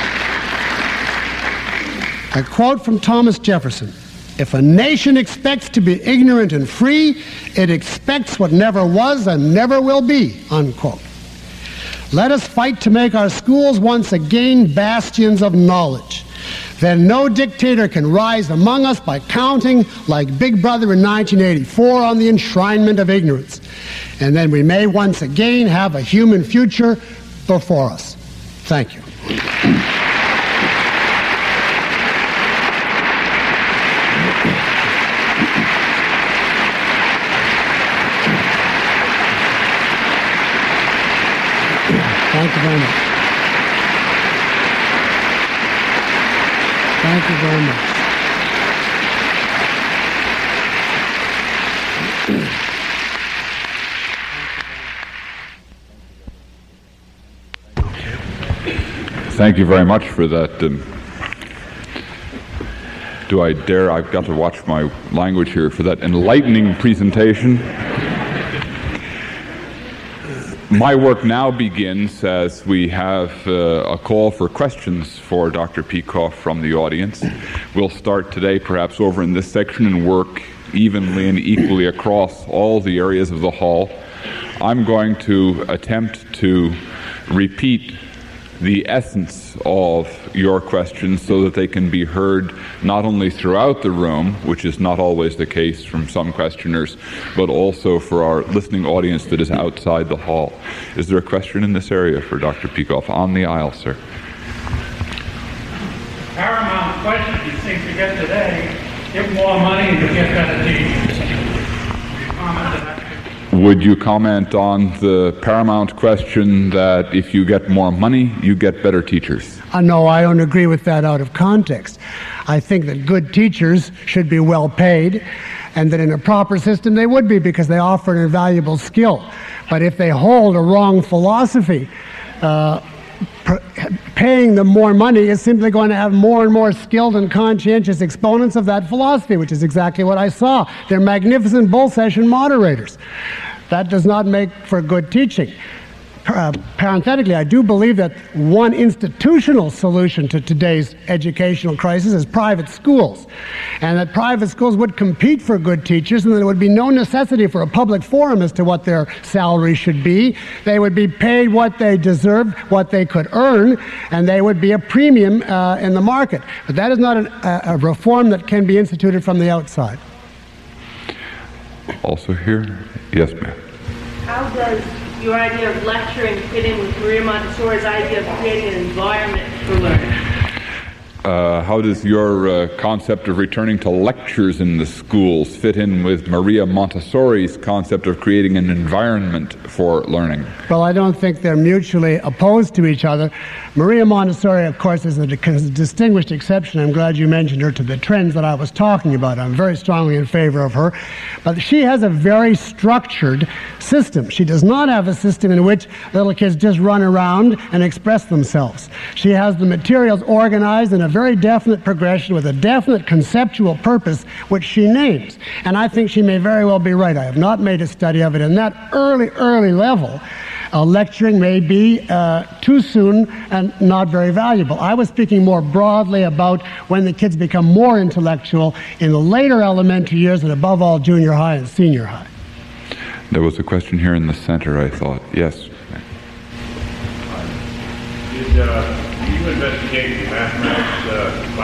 A quote from Thomas Jefferson: "If a nation expects to be ignorant and free, it expects what never was and never will be," unquote. Let us fight to make our schools once again bastions of knowledge. Then no dictator can rise among us by counting, like Big Brother in nineteen eighty-four, on the enshrinement of ignorance. And then we may once again have a human future before us. Thank you. Thank you very much. Thank you very much. Thank you very much for that. Um, do I dare? I've got to watch my language here for that enlightening presentation. My work now begins as we have uh, a call for questions for Doctor Peikoff from the audience. We'll start today perhaps over in this section and work evenly and equally across all the areas of the hall. I'm going to attempt to repeat the essence of your questions so that they can be heard not only throughout the room, which is not always the case from some questioners, but also for our listening audience that is outside the hall. Is there a question in this area for Doctor Peikoff? On the aisle, sir. Paramount question you think to get today, give more money and you get better teachers. Comment on that? Would you comment on the paramount question that if you get more money, you get better teachers? Uh, no, I don't agree with that out of context. I think that good teachers should be well paid, and that in a proper system they would be because they offer an invaluable skill. But if they hold a wrong philosophy, uh, paying them more money is simply going to have more and more skilled and conscientious exponents of that philosophy, which is exactly what I saw. They're magnificent bull session moderators. That does not make for good teaching. Uh, parenthetically, I do believe that one institutional solution to today's educational crisis is private schools, and that private schools would compete for good teachers, and that there would be no necessity for a public forum as to what their salary should be. They would be paid what they deserved, what they could earn, and they would be a premium uh, in the market. But that is not an, a, a reform that can be instituted from the outside. Also here? Yes, ma'am. How does your idea of lecturing fit in with Maria Montessori's idea of creating an environment for learning? Uh, how does your uh, concept of returning to lectures in the schools fit in with Maria Montessori's concept of creating an environment for learning? Well, I don't think they're mutually opposed to each other. Maria Montessori, of course, is a distinguished exception. I'm glad you mentioned her to the trends that I was talking about. I'm very strongly in favor of her. But she has a very structured system. She does not have a system in which little kids just run around and express themselves. She has the materials organized in a very definite progression with a definite conceptual purpose, which she names. And I think she may very well be right. I have not made a study of it in that early, early level. Uh, lecturing may be uh, too soon and not very valuable. I was speaking more broadly about when the kids become more intellectual in the later elementary years and above all junior high and senior high. There was a question here in the center, I thought. Yes. Did uh, you investigate the mathematics uh,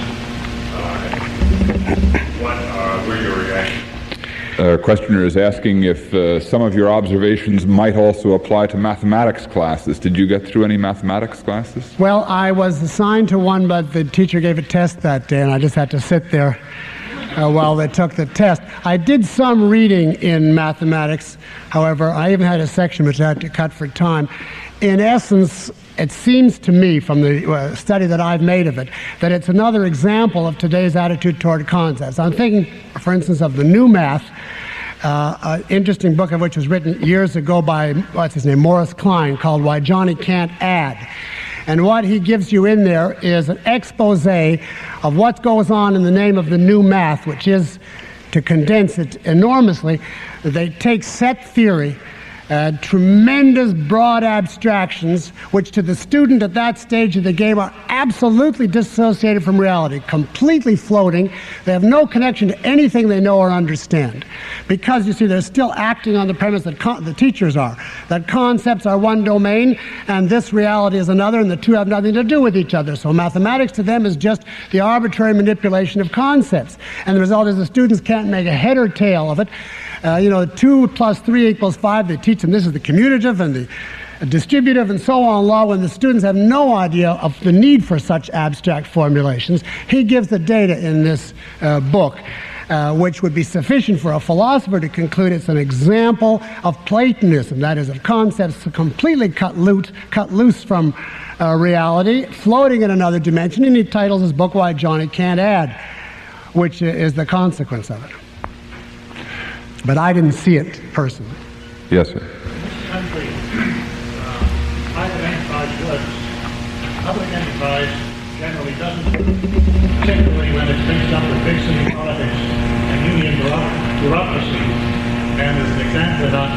classes? Uh, what uh, were your reactions? A questioner is asking if uh, some of your observations might also apply to mathematics classes. Did you get through any mathematics classes? Well, I was assigned to one, but the teacher gave a test that day, and I just had to sit there uh, while they took the test. I did some reading in mathematics, however. I even had a section which I had to cut for time. In essence, it seems to me, from the uh, study that I've made of it, that it's another example of today's attitude toward concepts. I'm thinking, for instance, of the New Math, uh, an interesting book of which was written years ago by, what's his name, Morris Klein, called Why Johnny Can't Add. And what he gives you in there is an expose of what goes on in the name of the new math, which is, to condense it enormously, they take set theory, Uh, tremendous broad abstractions, which to the student at that stage of the game are absolutely dissociated from reality, completely floating. They have no connection to anything they know or understand. Because, you see, they're still acting on the premise that con- the teachers are, that concepts are one domain and this reality is another, and the two have nothing to do with each other. So mathematics to them is just the arbitrary manipulation of concepts. And the result is the students can't make a head or tail of it. Uh, you know, two plus three equals five. They teach them this is the commutative and the distributive and so on law when the students have no idea of the need for such abstract formulations. He gives the data in this uh, book, uh, which would be sufficient for a philosopher to conclude it's an example of Platonism, that is, of concepts completely cut loose, cut loose from uh, reality, floating in another dimension, and he titles his book Why Johnny Can't Add, which is the consequence of it. But I didn't see it personally. Yes, sir. In this country, uh, private enterprise works. Public enterprise generally doesn't, particularly when it's mixed up with big city politics and union bureaucracy. And as an example, in our town, we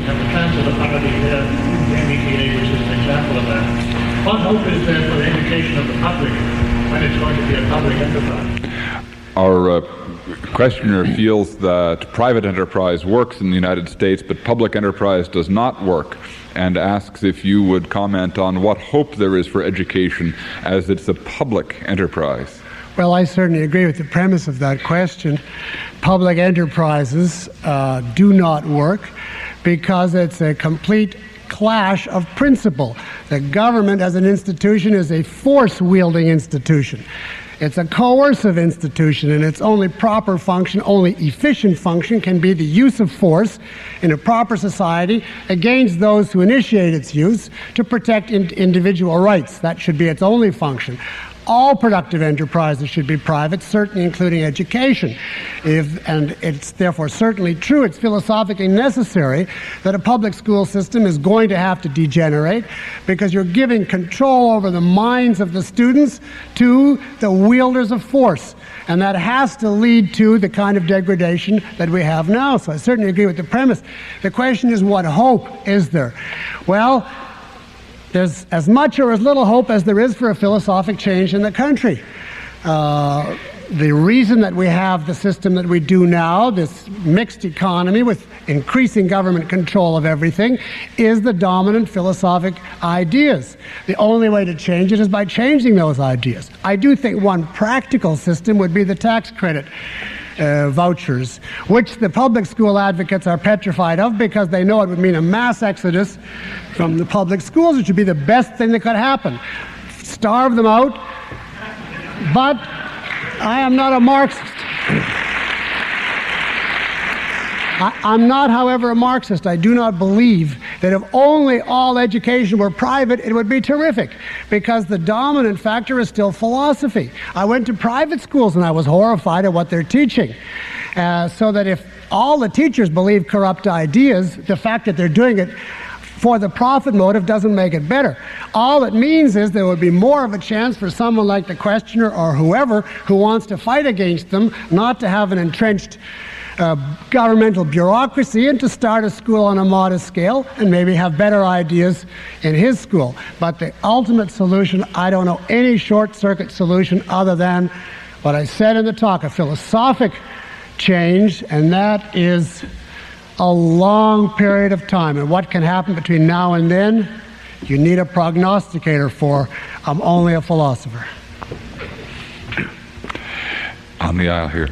and the Council of Party here in the M E T A, which is an example of that. What hope is there for the education of the public when it's going to be a public enterprise? Our uh, questioner feels that private enterprise works in the United States, but public enterprise does not work, and asks if you would comment on what hope there is for education as it's a public enterprise. Well, I certainly agree with the premise of that question. Public enterprises uh, do not work because it's a complete clash of principle. The government as an institution is a force-wielding institution. It's a coercive institution, and its only proper function, only efficient function, can be the use of force in a proper society against those who initiate its use to protect in- individual rights. That should be its only function. All productive enterprises should be private, certainly including education. If, and it's therefore certainly true, it's philosophically necessary that a public school system is going to have to degenerate because you're giving control over the minds of the students to the wielders of force. And that has to lead to the kind of degradation that we have now. So I certainly agree with the premise. The question is, what hope is there? Well, there's as much or as little hope as there is for a philosophic change in the country. Uh, the reason that we have the system that we do now, this mixed economy with increasing government control of everything, is the dominant philosophic ideas. The only way to change it is by changing those ideas. I do think one practical system would be the tax credit Uh, vouchers, which the public school advocates are petrified of because they know it would mean a mass exodus from the public schools, which would be the best thing that could happen. Starve them out. But I am not a Marxist. I, I'm not, however, a Marxist. I do not believe that if only all education were private, it would be terrific, because the dominant factor is still philosophy. I went to private schools and I was horrified at what they're teaching. Uh, so that if all the teachers believe corrupt ideas, the fact that they're doing it for the profit motive doesn't make it better. All it means is there would be more of a chance for someone like the questioner or whoever who wants to fight against them not to have an entrenched Uh, governmental bureaucracy and to start a school on a modest scale and maybe have better ideas in his school. But the ultimate solution, I don't know any short-circuit solution other than what I said in the talk, a philosophic change, and that is a long period of time. And what can happen between now and then, you need a prognosticator for. I'm only a philosopher. On the aisle here.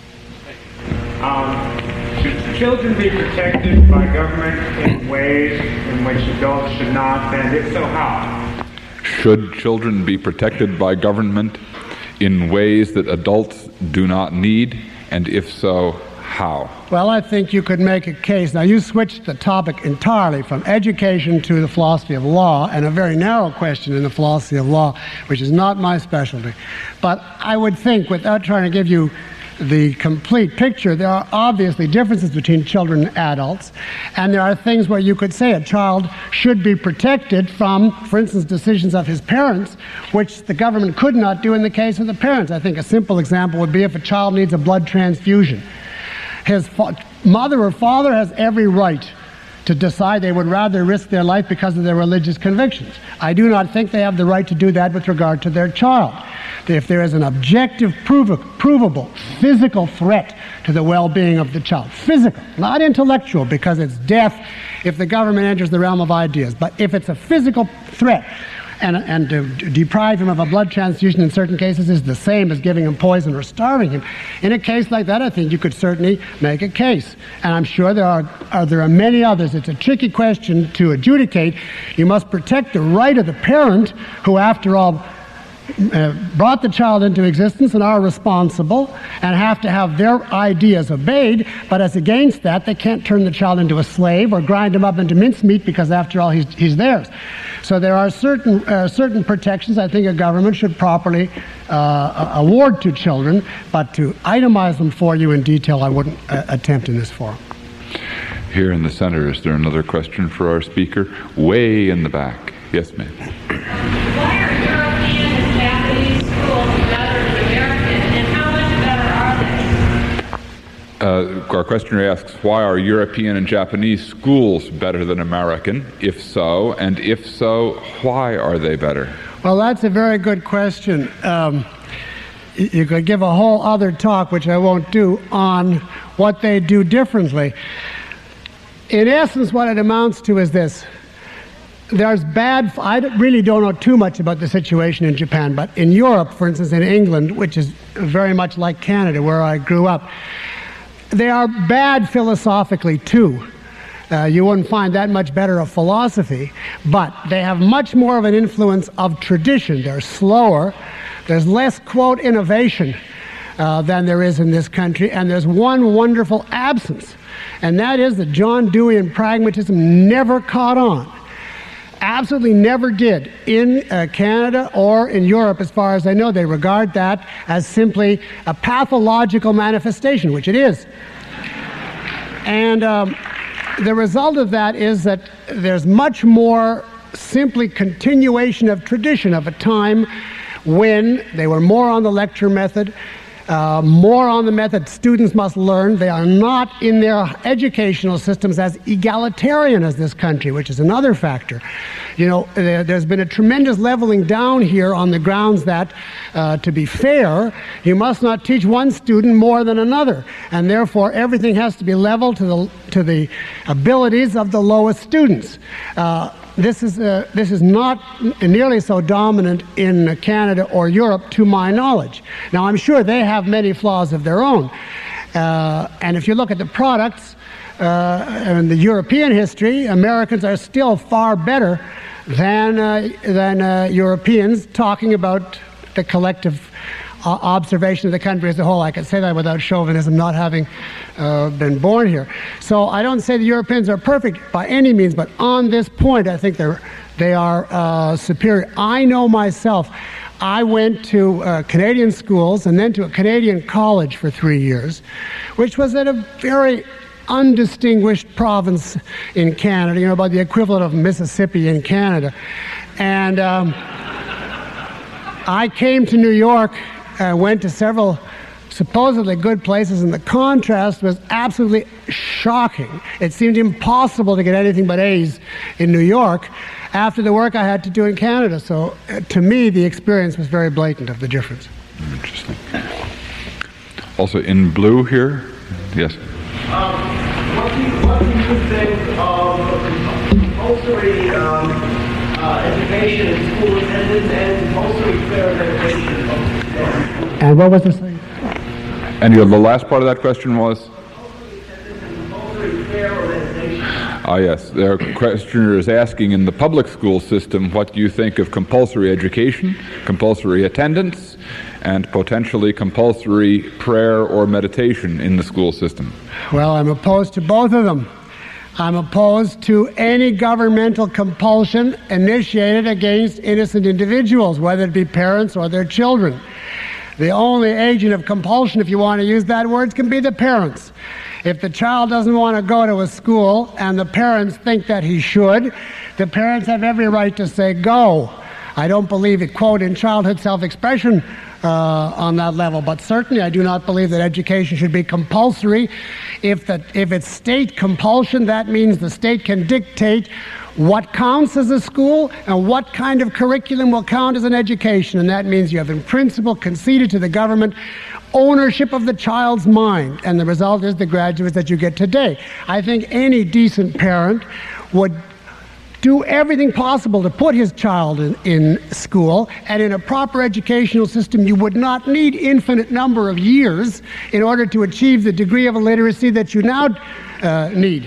Um, should children be protected by government in ways in which adults should not, and if so, how? Should children be protected by government in ways that adults do not need, and if so, how? Well, I think you could make a case. Now, you switched the topic entirely from education to the philosophy of law, and a very narrow question in the philosophy of law, which is not my specialty. But I would think, without trying to give you the complete picture, there are obviously differences between children and adults, and there are things where you could say a child should be protected from, for instance, decisions of his parents, which the government could not do in the case of the parents. I think a simple example would be if a child needs a blood transfusion. His fa- mother or father has every right to decide they would rather risk their life because of their religious convictions. I do not think they have the right to do that with regard to their child. If there is an objective, prov- provable, physical threat to the well-being of the child, physical, not intellectual, because it's death if the government enters the realm of ideas, but if it's a physical threat, and, and to deprive him of a blood transfusion in certain cases is the same as giving him poison or starving him. In a case like that, I think you could certainly make a case. And I'm sure there are, are, there are many others. It's a tricky question to adjudicate. You must protect the right of the parent who, after all, Uh, brought the child into existence and are responsible and have to have their ideas obeyed, but as against that, they can't turn the child into a slave or grind him up into mincemeat because, after all, he's, he's theirs. So there are certain, uh, certain protections I think a government should properly uh, award to children, but to itemize them for you in detail, I wouldn't uh, attempt in this forum. Here in the center, is there another question for our speaker? Way in the back. Yes, ma'am. Why are European and Japanese schools better than American, and how much better are they? Uh, our questioner asks, why are European and Japanese schools better than American? If so, and if so, why are they better? Well, that's a very good question. Um, you could give a whole other talk, which I won't do, on what they do differently. In essence, what it amounts to is this. There's bad, I really don't know too much about the situation in Japan, but in Europe, for instance, in England, which is very much like Canada, where I grew up, they are bad philosophically too. Uh, you wouldn't find that much better of philosophy, but they have much more of an influence of tradition. They're slower. There's less, quote, innovation uh, than there is in this country, and there's one wonderful absence, and that is that John Dewey and pragmatism never caught on. Absolutely never did in uh, Canada or in Europe, as far as I know. They regard that as simply a pathological manifestation, which it is. And um, the result of that is that there's much more simply continuation of tradition of a time when they were more on the lecture method, Uh, more on the method students must learn. They are not in their educational systems as egalitarian as this country, which is another factor. You know, there, there's been a tremendous leveling down here on the grounds that, uh, to be fair, you must not teach one student more than another, and therefore everything has to be leveled to the, to the abilities of the lowest students. Uh, This is, uh, this is not nearly so dominant in Canada or Europe, to my knowledge. Now, I'm sure they have many flaws of their own. Uh, and if you look at the products uh, in the European history, Americans are still far better than, uh, than uh, Europeans, talking about the collective Uh, observation of the country as a whole. I can say that without chauvinism, not having uh, been born here. So I don't say the Europeans are perfect by any means, but on this point, I think they're they are uh, superior. I know myself. I went to uh, Canadian schools and then to a Canadian college for three years, which was at a very undistinguished province in Canada, you know, about the equivalent of Mississippi in Canada. And um, I came to New York. I went to several supposedly good places, and the contrast was absolutely shocking. It seemed impossible to get anything but A's in New York after the work I had to do in Canada. So uh, to me, the experience was very blatant of the difference. Interesting. Also in blue here, yes. Um, what, do you, what do you think of compulsory um, uh, education and school attendance and compulsory fair education? And what was the second? And you, the last part of that question was? Ah, yes. The questioner is asking, in the public school system, what do you think of compulsory education, compulsory attendance, and potentially compulsory prayer or meditation in the school system? Well, I'm opposed to both of them. I'm opposed to any governmental compulsion initiated against innocent individuals, whether it be parents or their children. The only agent of compulsion, if you want to use that word, can be the parents. If the child doesn't want to go to a school and the parents think that he should, the parents have every right to say go. I don't believe it, quote, in childhood self-expression uh, on that level, but certainly I do not believe that education should be compulsory. If, the, if it's state compulsion, that means the state can dictate what counts as a school and what kind of curriculum will count as an education, and that means you have in principle conceded to the government ownership of the child's mind, and the result is the graduates that you get today. I think any decent parent would do everything possible to put his child in, in school, and in a proper educational system you would not need infinite number of years in order to achieve the degree of illiteracy that you now uh, need.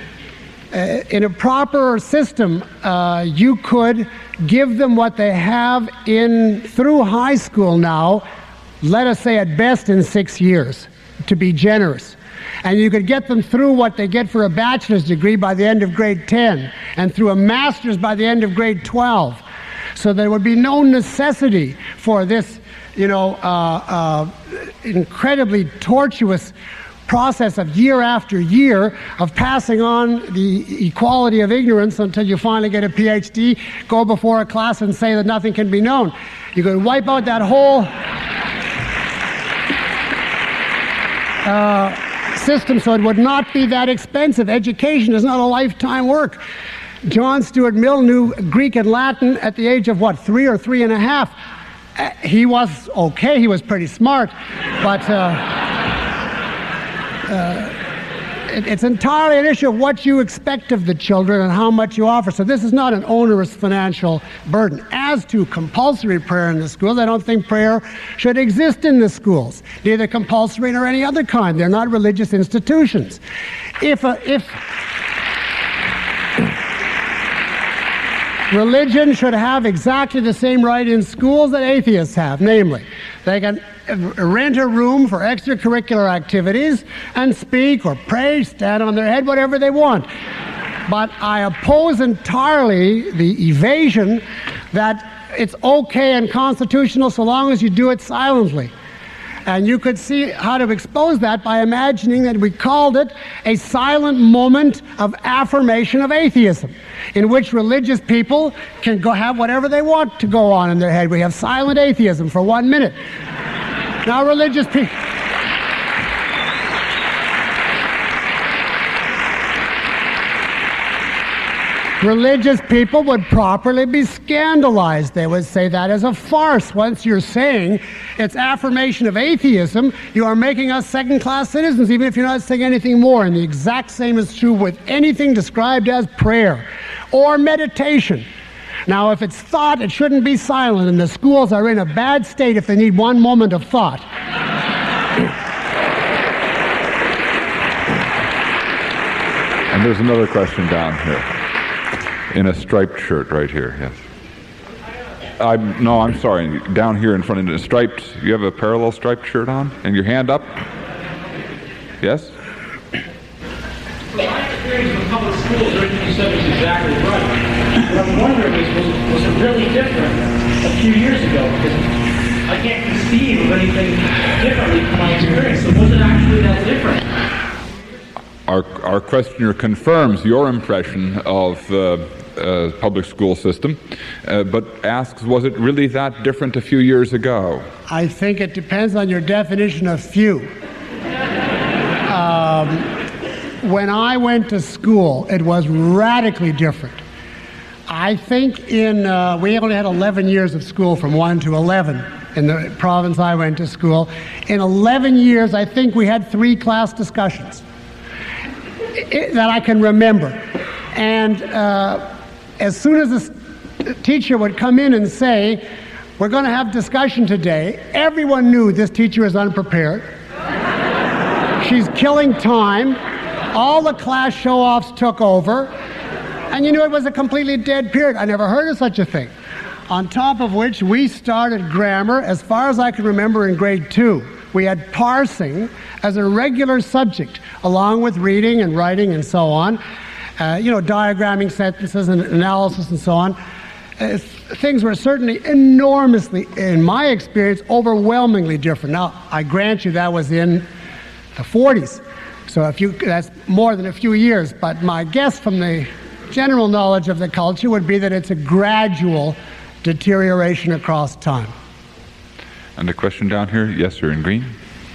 Uh, in a proper system, uh, you could give them what they have in through high school now, let us say at best in six years, to be generous. And you could get them through what they get for a bachelor's degree by the end of grade ten, and through a master's by the end of grade twelve. So there would be no necessity for this, you know, uh, uh, incredibly tortuous process of year after year of passing on the equality of ignorance until you finally get a P H D, go before a class and say that nothing can be known. You could wipe out that whole uh, system so it would not be that expensive. Education is not a lifetime work. John Stuart Mill knew Greek and Latin at the age of, what, three or three and a half. Uh, he was okay, he was pretty smart, but uh, uh, it, it's entirely an issue of what you expect of the children and how much you offer. So this is not an onerous financial burden. As to compulsory prayer in the schools, I don't think prayer should exist in the schools, neither compulsory nor any other kind. They're not religious institutions. If a, if religion should have exactly the same right in schools that atheists have, namely, they can rent a room for extracurricular activities and speak or pray, stand on their head, whatever they want. But I oppose entirely the evasion that it's okay and constitutional so long as you do it silently. And you could see how to expose that by imagining that we called it a silent moment of affirmation of atheism, in which religious people can go have whatever they want to go on in their head. We have silent atheism for one minute. Now religious people... Religious people would properly be scandalized. They would say that is a farce. Once you're saying it's affirmation of atheism, you are making us second-class citizens, even if you're not saying anything more. And the exact same is true with anything described as prayer or meditation. Now, if it's thought, it shouldn't be silent, and the schools are in a bad state if they need one moment of thought. And there's another question down here. In a striped shirt right here, yes. I'm, no, I'm sorry, down here in front of you, striped, you have a parallel striped shirt on? And your hand up? Yes? Well, my experience with public schools, everything you said was exactly right. What I'm wondering is, was, was it really different a few years ago? Because I can't conceive of anything differently from my experience, so was it actually that different? Our, our questioner confirms your impression of the uh, uh, public school system, uh, but asks, was it really that different a few years ago? I think it depends on your definition of few. Um, when I went to school, it was radically different. I think in, uh, we only had eleven years of school from one to eleven in the province I went to school. In eleven years, I think we had three class discussions that I can remember. And uh, as soon as the teacher would come in and say, we're going to have discussion today, everyone knew this teacher is unprepared. She's killing time. All the class show-offs took over. And you knew it was a completely dead period. I never heard of such a thing. On top of which, we started grammar, as far as I can remember, in grade two. We had parsing as a regular subject, along with reading and writing and so on. Uh, you know, diagramming sentences and analysis and so on. Uh, things were certainly enormously, in my experience, overwhelmingly different. Now, I grant you that was in the forties, so if you, that's more than a few years, but my guess from the general knowledge of the culture would be that it's a gradual deterioration across time. And a question down here, yes sir, in green.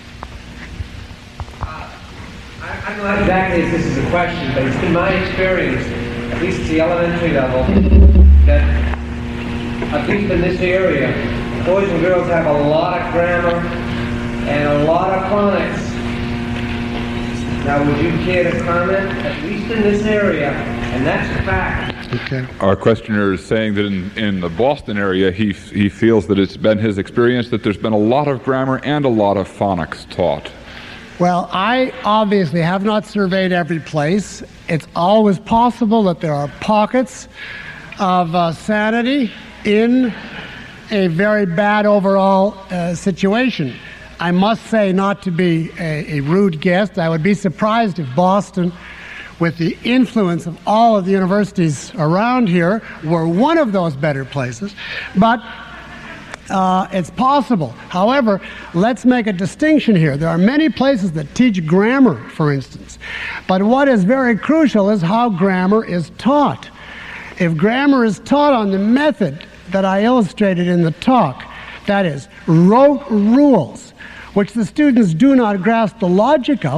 Uh, I, I don't know exactly if this is a question, but it's been my experience, at least at the elementary level, that at least in this area, boys and girls have a lot of grammar and a lot of phonics. Now, would you care to comment, at least in this area, and that's a fact. Okay. Our questioner is saying that in, in the Boston area, he, he feels that it's been his experience that there's been a lot of grammar and a lot of phonics taught. Well, I obviously have not surveyed every place. It's always possible that there are pockets of uh, sanity in a very bad overall uh, situation. I must say, not to be a, a rude guest, I would be surprised if Boston, with the influence of all of the universities around here, were one of those better places. But uh, it's possible. However, let's make a distinction here. There are many places that teach grammar, for instance. But what is very crucial is how grammar is taught. If grammar is taught on the method that I illustrated in the talk, that is, rote rules, which the students do not grasp the logic of,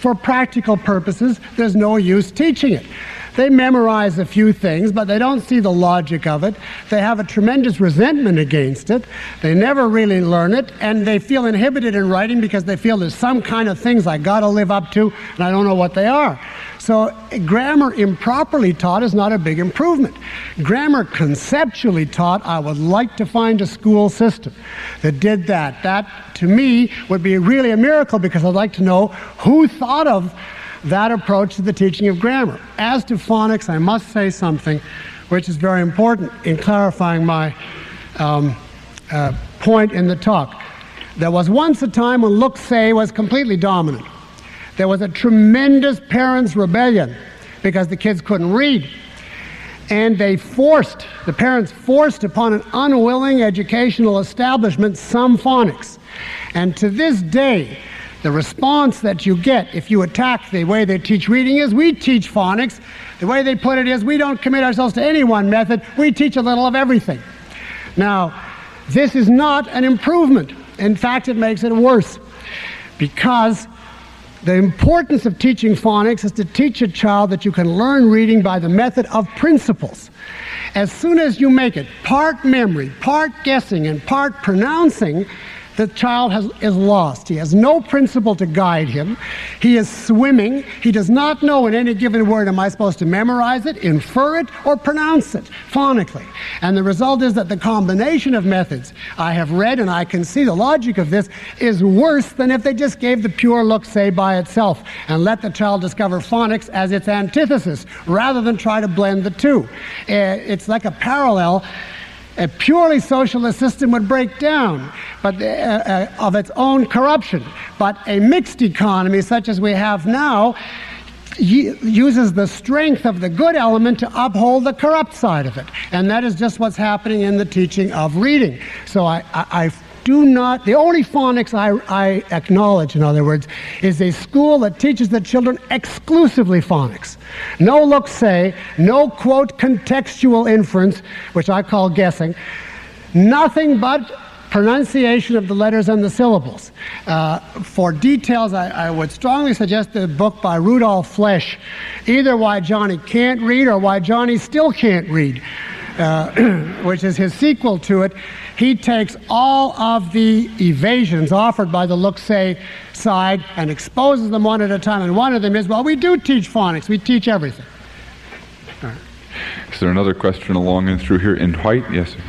for practical purposes, there's no use teaching it. They memorize a few things, but they don't see the logic of it. They have a tremendous resentment against it. They never really learn it, and they feel inhibited in writing because they feel there's some kind of things I got to live up to, and I don't know what they are. So grammar improperly taught is not a big improvement. Grammar conceptually taught, I would like to find a school system that did that. That, to me, would be really a miracle, because I'd like to know who thought of that approach to the teaching of grammar. As to phonics, I must say something which is very important in clarifying my um, uh, point in the talk. There was once a time when look-say was completely dominant. There was a tremendous parents' rebellion because the kids couldn't read. And they forced, the parents forced upon an unwilling educational establishment some phonics. And to this day, the response that you get if you attack the way they teach reading is, we teach phonics. The way they put it is, we don't commit ourselves to any one method. We teach a little of everything. Now, this is not an improvement. In fact, it makes it worse, because the importance of teaching phonics is to teach a child that you can learn reading by the method of principles. As soon as you make it part memory, part guessing, and part pronouncing, the child has, is lost. He has no principle to guide him. He is swimming. He does not know in any given word, am I supposed to memorize it, infer it, or pronounce it phonically. And the result is that the combination of methods I have read, and I can see the logic of this, is worse than if they just gave the pure look-say by itself and let the child discover phonics as its antithesis, rather than try to blend the two. It's like a parallel. A purely socialist system would break down but uh, uh, of its own corruption. But a mixed economy such as we have now uses the strength of the good element to uphold the corrupt side of it. And that is just what's happening in the teaching of reading. So I, I, I do not, the only phonics I, I acknowledge, in other words, is a school that teaches the children exclusively phonics. No look-say, no, quote, contextual inference, which I call guessing, nothing but pronunciation of the letters and the syllables. Uh, for details, I, I would strongly suggest the book by Rudolf Flesch, either Why Johnny Can't Read or Why Johnny Still Can't Read, uh, which is his sequel to it. He takes all of the evasions offered by the look-say side and exposes them one at a time. And one of them is, well, we do teach phonics. We teach everything. All right. Is there another question along and through here in white? Yes, sir.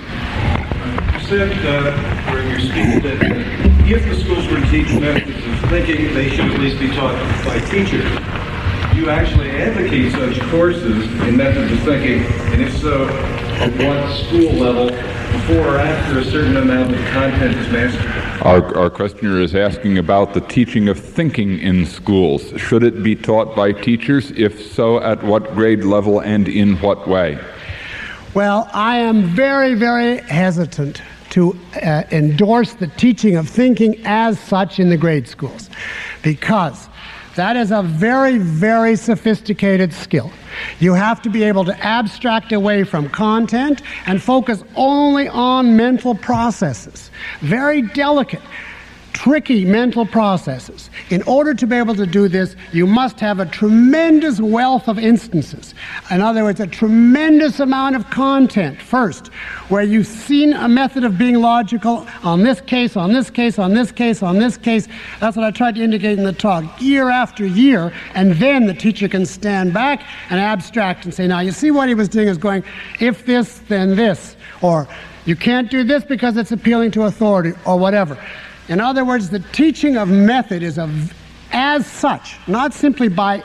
You said uh, during your speech that if the schools were to teach methods of thinking, they should at least be taught by teachers. Do you actually advocate such courses in methods of thinking? And if so, at what school level, before or after a certain amount of content is mastered? Our, our questioner is asking about the teaching of thinking in schools. Should it be taught by teachers? If so, at what grade level and in what way? Well, I am very, very hesitant to uh, endorse the teaching of thinking as such in the grade schools, because that is a very, very sophisticated skill. You have to be able to abstract away from content and focus only on mental processes. Very delicate, tricky mental processes. In order to be able to do this, you must have a tremendous wealth of instances. In other words, a tremendous amount of content first, where you've seen a method of being logical on this case, on this case, on this case, on this case. That's what I tried to indicate in the talk, year after year, and then the teacher can stand back and abstract and say, now you see what he was doing is going, if this, then this, or you can't do this because it's appealing to authority, or whatever. In other words, the teaching of method is a, as such, not simply by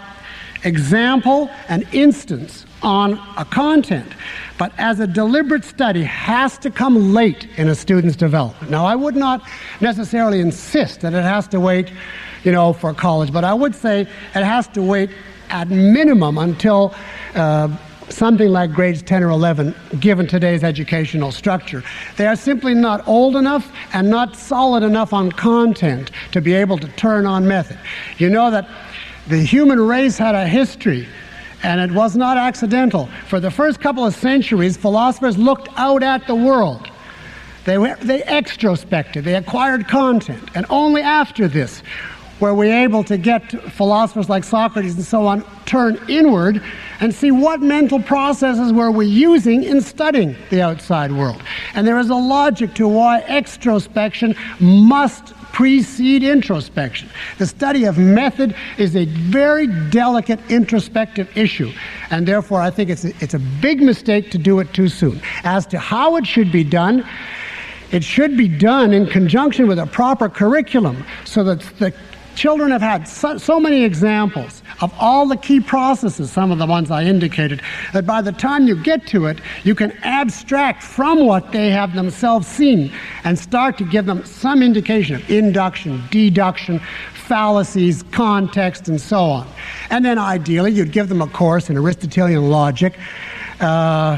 example and instance on a content, but as a deliberate study, has to come late in a student's development. Now, I would not necessarily insist that it has to wait, you know, for college, but I would say it has to wait at minimum until uh, something like grades ten or eleven, given today's educational structure. They are simply not old enough and not solid enough on content to be able to turn on method. You know that the human race had a history, and it was not accidental. For the first couple of centuries, philosophers looked out at the world. They, were, they extrospected, they acquired content, and only after this where we're able to get philosophers like Socrates and so on turn inward and see what mental processes were we using in studying the outside world. And there is a logic to why extrospection must precede introspection. The study of method is a very delicate introspective issue, and therefore I think it's a, it's a big mistake to do it too soon. As to how it should be done, it should be done in conjunction with a proper curriculum, so that the children have had so, so many examples of all the key processes, some of the ones I indicated, that by the time you get to it, you can abstract from what they have themselves seen and start to give them some indication of induction, deduction, fallacies, context, and so on. And then ideally, you'd give them a course in Aristotelian logic uh,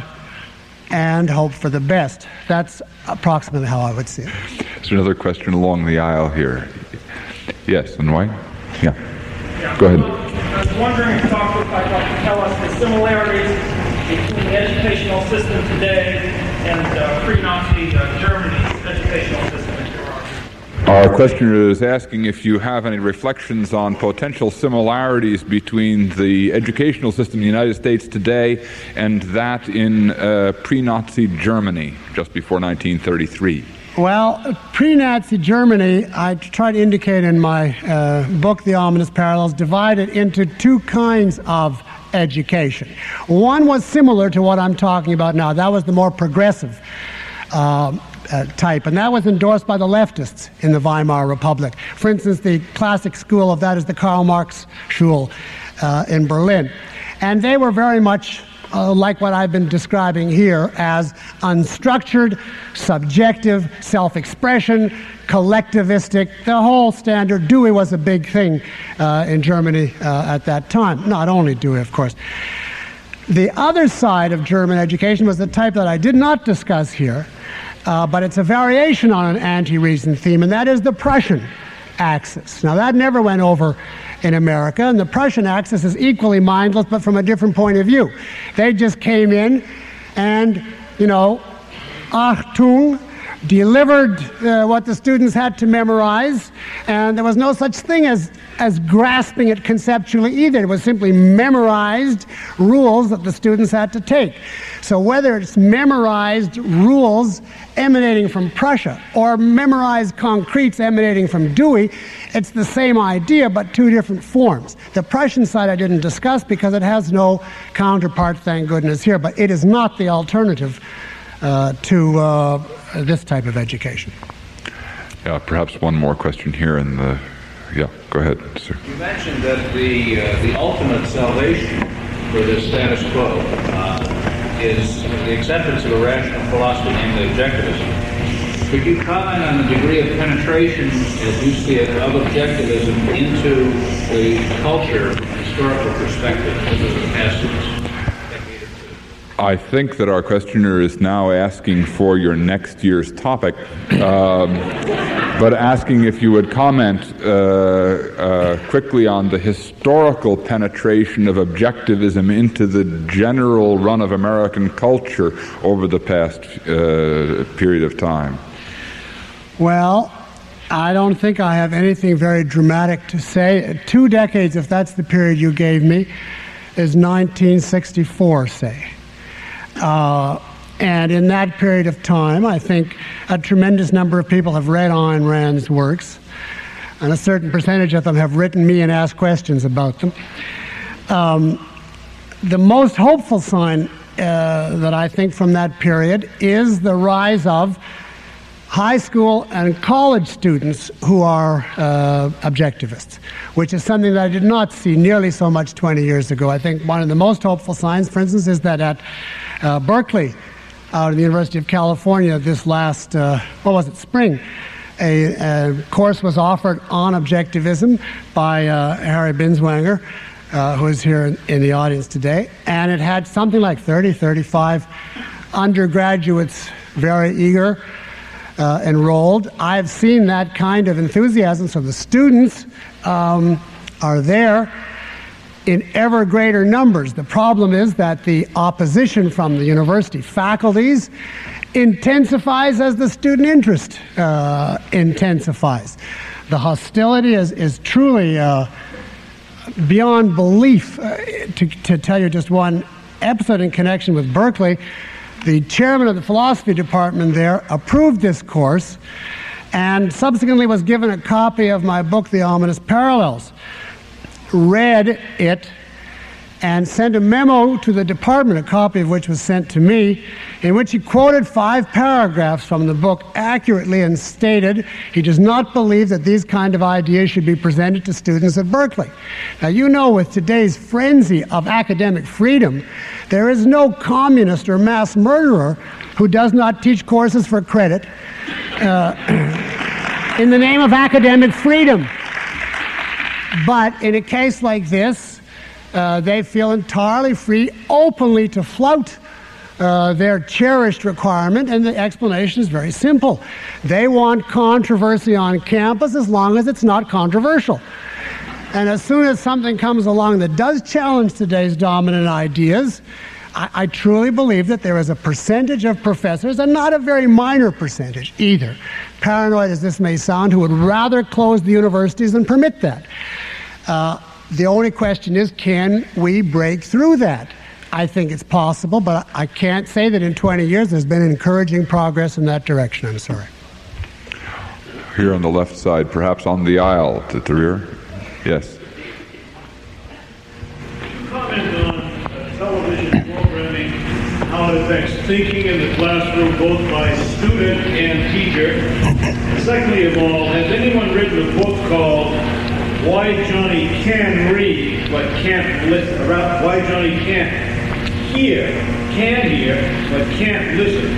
and hope for the best. That's approximately how I would see it. There's another question along the aisle here. Yes, and why? Yeah. Yeah. Go ahead. I was wondering if Doctor Pycroft could tell us the similarities between the educational system today and uh, pre-Nazi uh, Germany's educational system in Iraq. Our questioner is asking if you have any reflections on potential similarities between the educational system in the United States today and that in uh, pre-Nazi Germany just before nineteen thirty-three. Well, pre-Nazi Germany, I try to indicate in my uh, book, The Ominous Parallels, divided into two kinds of education. One was similar to what I'm talking about now. That was the more progressive uh, uh, type, and that was endorsed by the leftists in the Weimar Republic. For instance, the classic school of that is the Karl Marx Schule uh, in Berlin. And they were very much Uh, like what I've been describing here as unstructured, subjective, self-expression, collectivistic, the whole standard. Dewey was a big thing uh, in Germany uh, at that time. Not only Dewey, of course. The other side of German education was the type that I did not discuss here, uh, but it's a variation on an anti-reason theme, and that is the Prussian axis. Now, that never went over in America, and the Prussian axis is equally mindless, but from a different point of view. They just came in and, you know, Achtung, delivered uh, what the students had to memorize, and there was no such thing as, as grasping it conceptually either. It was simply memorized rules that the students had to take. So whether it's memorized rules emanating from Prussia or memorized concretes emanating from Dewey, it's the same idea but two different forms. The Prussian side I didn't discuss because it has no counterpart, thank goodness, here, but it is not the alternative uh, to uh, this type of education. Yeah, perhaps one more question here in the... Yeah, go ahead, sir. You mentioned that the, uh, the ultimate salvation for this status quo uh, is the acceptance of a rational philosophy, namely objectivism. Could you comment on the degree of penetration, as you see it, of objectivism into the culture from a historical perspective over the past I think that our questioner is now asking for your next year's topic, um, but asking if you would comment uh, uh, quickly on the historical penetration of objectivism into the general run of American culture over the past uh, period of time. Well, I don't think I have anything very dramatic to say. Two decades, if that's the period you gave me, is nineteen sixty-four, say. Uh, and in that period of time, I think a tremendous number of people have read Ayn Rand's works, and a certain percentage of them have written me and asked questions about them. Um, the most hopeful sign uh, that I think from that period is the rise of high school and college students who are uh, objectivists, which is something that I did not see nearly so much twenty years ago. I think one of the most hopeful signs, for instance, is that at uh, Berkeley, out of the University of California, this last, uh, what was it, spring, a, a course was offered on objectivism by uh, Harry Binswanger, uh, who is here in, in the audience today, and it had something like thirty, thirty-five undergraduates very eager, Uh, enrolled. I've seen that kind of enthusiasm, so the students um, are there in ever greater numbers. The problem is that the opposition from the university faculties intensifies as the student interest uh, intensifies. The hostility is, is truly uh, beyond belief. Uh, to, to tell you just one episode in connection with Berkeley, the chairman of the philosophy department there approved this course and subsequently was given a copy of my book, The Ominous Parallels, read it, and sent a memo to the department, a copy of which was sent to me, in which he quoted five paragraphs from the book accurately and stated he does not believe that these kind of ideas should be presented to students at Berkeley. Now, you know, with today's frenzy of academic freedom, there is no communist or mass murderer who does not teach courses for credit uh, in the name of academic freedom. But in a case like this, uh, they feel entirely free openly to flout uh, their cherished requirement, and the explanation is very simple. They want controversy on campus as long as it's not controversial. And as soon as something comes along that does challenge today's dominant ideas, I, I truly believe that there is a percentage of professors, and not a very minor percentage either, paranoid as this may sound, who would rather close the universities than permit that. Uh, the only question is, can we break through that? I think it's possible, but I can't say that in twenty years there's been encouraging progress in that direction. I'm sorry. Here on the left side, perhaps on the aisle to the rear. Yes. Comment on uh, television programming, how it affects thinking in the classroom, both by student and teacher. Secondly of all, has anyone written a book called Why Johnny Can Read but Can't Listen? Or Why Johnny Can't Hear, can hear, but can't listen?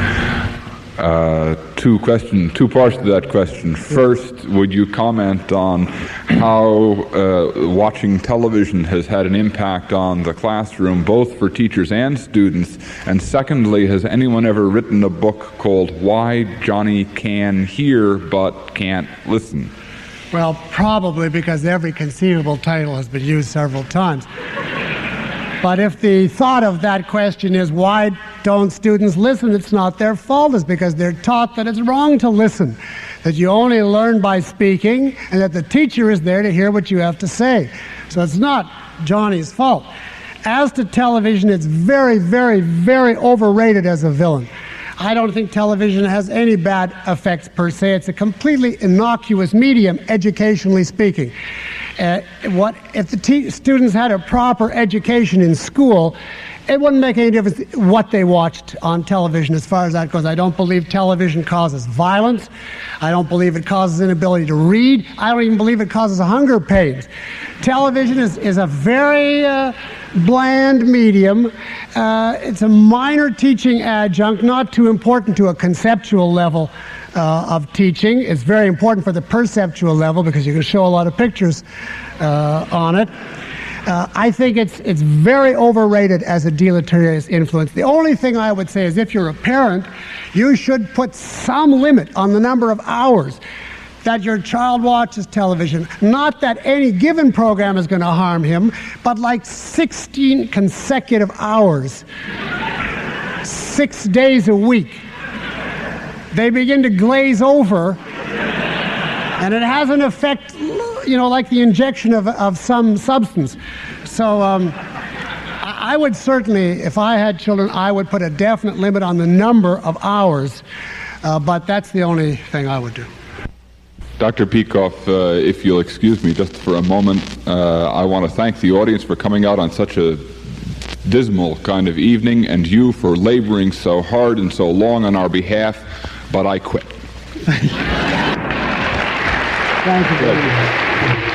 Uh, two question, two parts to that question. First, would you comment on how uh, watching television has had an impact on the classroom, both for teachers and students? And secondly, has anyone ever written a book called Why Johnny Can Hear but Can't Listen? Well, probably, because every conceivable title has been used several times. But if the thought of that question is, why don't students listen? It's not their fault. It's because they're taught that it's wrong to listen, that you only learn by speaking, and that the teacher is there to hear what you have to say. So it's not Johnny's fault. As to television, it's very, very, very overrated as a villain. I don't think television has any bad effects per se. It's a completely innocuous medium, educationally speaking. Uh, what if the te- students had a proper education in school, it wouldn't make any difference what they watched on television as far as that goes. I don't believe television causes violence. I don't believe it causes inability to read. I don't even believe it causes hunger pains. Television is, is a very uh, bland medium. Uh, it's a minor teaching adjunct, not too important to a conceptual level uh, of teaching. It's very important for the perceptual level because you can show a lot of pictures uh, on it. Uh, I think it's it's very overrated as a deleterious influence. The only thing I would say is if you're a parent, you should put some limit on the number of hours that your child watches television. Not that any given program is going to harm him, but like sixteen consecutive hours, six days a week. They begin to glaze over, and it has an effect, you know, like the injection of, of some substance. So um, I would certainly, if I had children, I would put a definite limit on the number of hours, uh, but that's the only thing I would do. Doctor Peikoff, uh, if you'll excuse me just for a moment, uh, I want to thank the audience for coming out on such a dismal kind of evening, and you for laboring so hard and so long on our behalf, but I quit. Thank you very much.